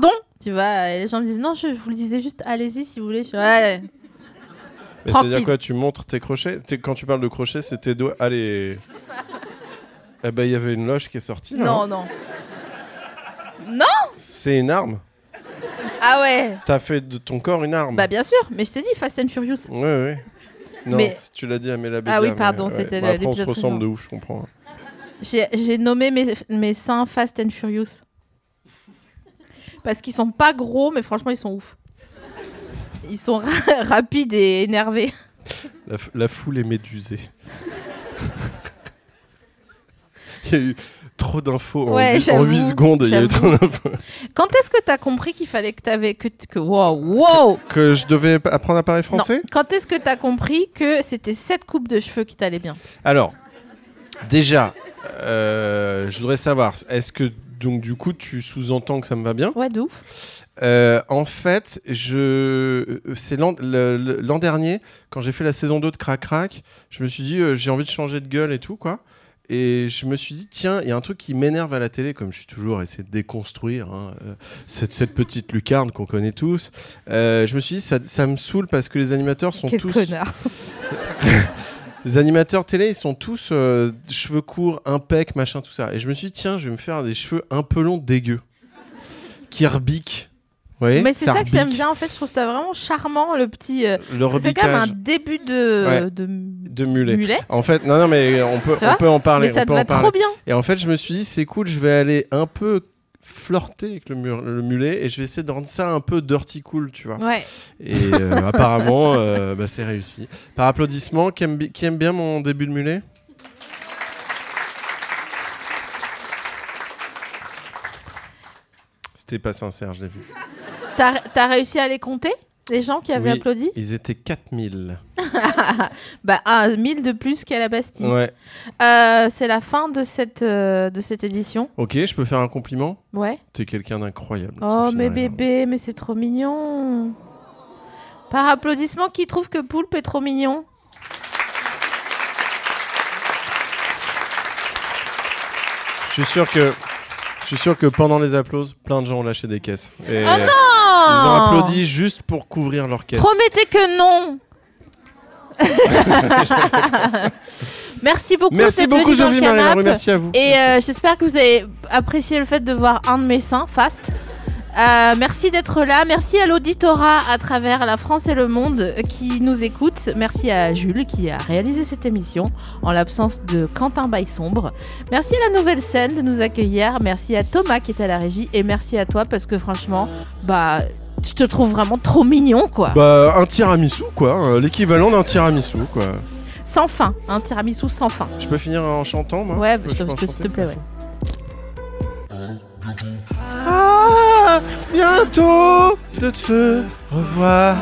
Speaker 4: Tu vois, et les gens me disent non, je vous le disais juste, allez-y si vous voulez. Je... Ouais.
Speaker 5: Mais ça veut dire quoi? Tu montres tes crochets? T'es, quand tu parles de crochets, c'est tes doigts. Allez. Eh ben, il y avait une loge qui est sortie. Là,
Speaker 4: non,
Speaker 5: hein.
Speaker 4: non. Non.
Speaker 5: C'est une arme.
Speaker 4: Ah ouais.
Speaker 5: T'as fait de ton corps une arme.
Speaker 4: Bah bien sûr, mais je t'ai dit Fast and Furious.
Speaker 5: Ouais, ouais. Non,
Speaker 4: mais...
Speaker 5: tu l'as dit à Mela Bédia.
Speaker 4: Ah oui, pardon,
Speaker 5: mais,
Speaker 4: c'était
Speaker 5: ouais.
Speaker 4: le,
Speaker 5: bah, après, on se ressemble
Speaker 4: précédent.
Speaker 5: de ouf, je comprends.
Speaker 4: J'ai, j'ai nommé mes, mes seins Fast and Furious. Parce qu'ils sont pas gros, mais franchement, ils sont ouf. Ils sont ra- rapides et énervés.
Speaker 5: La, f- la foule est médusée. Il y a eu trop d'infos
Speaker 4: ouais,
Speaker 5: en huit secondes. Il y a eu trop d'infos.
Speaker 4: Quand est-ce que t'as compris qu'il fallait que t'avais... Que, que, wow, wow
Speaker 5: Que je devais apprendre à parler français?
Speaker 4: Non. Quand est-ce que t'as compris que c'était cette coupe de cheveux qui t'allait bien?
Speaker 5: Alors, déjà, euh, je voudrais savoir, est-ce que donc du coup tu sous-entends que ça me va bien?
Speaker 4: Ouais, de ouf.
Speaker 5: Euh, en fait, je... c'est l'an... Le, le, l'an dernier, quand j'ai fait la saison deux de Crac Crac, je me suis dit, euh, j'ai envie de changer de gueule et tout, quoi. Et je me suis dit, tiens, il y a un truc qui m'énerve à la télé, comme je suis toujours à essayer de déconstruire hein, euh, cette, cette petite lucarne qu'on connaît tous. Euh, je me suis dit, ça, ça me saoule parce que les animateurs sont
Speaker 4: Quel
Speaker 5: tous...
Speaker 4: connard.
Speaker 5: Les animateurs télé, ils sont tous euh, cheveux courts, impec, machin, tout ça. Et je me suis dit, tiens, je vais me faire des cheveux un peu longs, dégueux, qui rebiquent. Ouais,
Speaker 4: mais c'est ça,
Speaker 5: ça
Speaker 4: que j'aime bien en fait, je trouve ça vraiment charmant le petit euh,
Speaker 5: le
Speaker 4: c'est quand même un début de
Speaker 5: ouais.
Speaker 4: de,
Speaker 5: de mulet.
Speaker 4: mulet.
Speaker 5: En fait, non non mais on peut on peut en parler,
Speaker 4: mais ça
Speaker 5: on
Speaker 4: te
Speaker 5: peut
Speaker 4: va
Speaker 5: en parler.
Speaker 4: trop bien.
Speaker 5: Et en fait, je me suis dit c'est cool, je vais aller un peu flirter avec le, mur, le mulet et je vais essayer de rendre ça un peu dirty cool, tu vois.
Speaker 4: Ouais.
Speaker 5: Et euh, apparemment euh, bah, c'est réussi. Par applaudissement, qui aime, qui aime bien mon début de mulet? C'était pas sincère, je l'ai vu.
Speaker 4: T'as, t'as réussi à les compter, les gens qui avaient
Speaker 5: oui,
Speaker 4: applaudi?
Speaker 5: Ils étaient quatre mille.
Speaker 4: Bah, un mille de plus qu'à la Bastille.
Speaker 5: Ouais.
Speaker 4: Euh, c'est la fin de cette, euh, de cette édition.
Speaker 5: Ok, je peux faire un compliment?
Speaker 4: Ouais.
Speaker 5: T'es quelqu'un d'incroyable.
Speaker 4: Oh,
Speaker 5: Sophie
Speaker 4: mais
Speaker 5: Marie.
Speaker 4: bébé, mais c'est trop mignon. Par applaudissement, qui trouve que Poulpe est trop mignon?
Speaker 5: Je suis sûr que... Je suis sûr que pendant les applaudissements, plein de gens ont lâché des caisses. Et
Speaker 4: oh non!
Speaker 5: Ils ont applaudi juste pour couvrir leur caisse.
Speaker 4: Promettez que non. Merci beaucoup.
Speaker 5: Merci beaucoup Sophie Marie. Merci à vous.
Speaker 4: Et euh, j'espère que vous avez apprécié le fait de voir un de mes seins, Fast. Euh, merci d'être là. Merci à l'auditorat à travers la France et le monde qui nous écoute. Merci à Jules qui a réalisé cette émission en l'absence de Quentin Baille-Sombre. Merci à la Nouvelle Scène de nous accueillir. Merci à Thomas qui est à la régie. Et merci à toi parce que franchement, bah, je te trouve vraiment trop mignon, quoi.
Speaker 5: Bah, un tiramisu, quoi. L'équivalent d'un tiramisu, quoi.
Speaker 4: Sans fin. Un tiramisu sans fin.
Speaker 5: Je peux finir en chantant, moi?
Speaker 4: Ouais,
Speaker 5: je peux,
Speaker 4: je
Speaker 5: je
Speaker 4: te,
Speaker 5: peux
Speaker 4: s'il te plaît, ouais.
Speaker 5: Ah, bientôt de te revoir.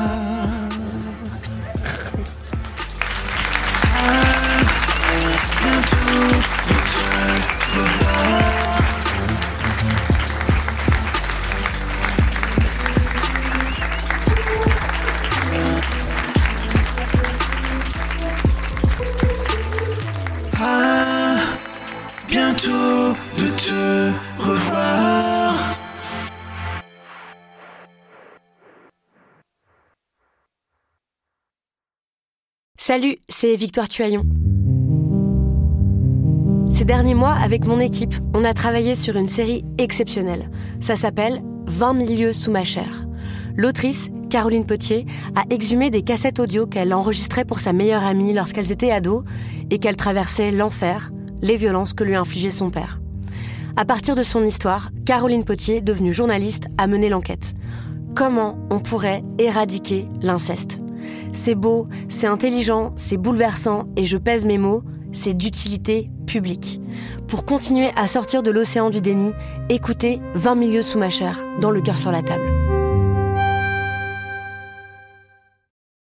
Speaker 3: Bientôt de te revoir. Ah, bientôt de te revoir.
Speaker 8: Salut, c'est Victoire Tuaillon. Ces derniers mois, avec mon équipe, on a travaillé sur une série exceptionnelle. Ça s'appelle vingt mille lieues sous ma chair. L'autrice, Caroline Potier, a exhumé des cassettes audio qu'elle enregistrait pour sa meilleure amie lorsqu'elles étaient ados et qu'elle traversait l'enfer, les violences que lui infligeait son père. À partir de son histoire, Caroline Potier, devenue journaliste, a mené l'enquête. Comment on pourrait éradiquer l'inceste ? C'est beau, c'est intelligent, c'est bouleversant et je pèse mes mots, c'est d'utilité publique. Pour continuer à sortir de l'océan du déni, écoutez vingt mille lieues sous ma chair, dans Le cœur sur la table.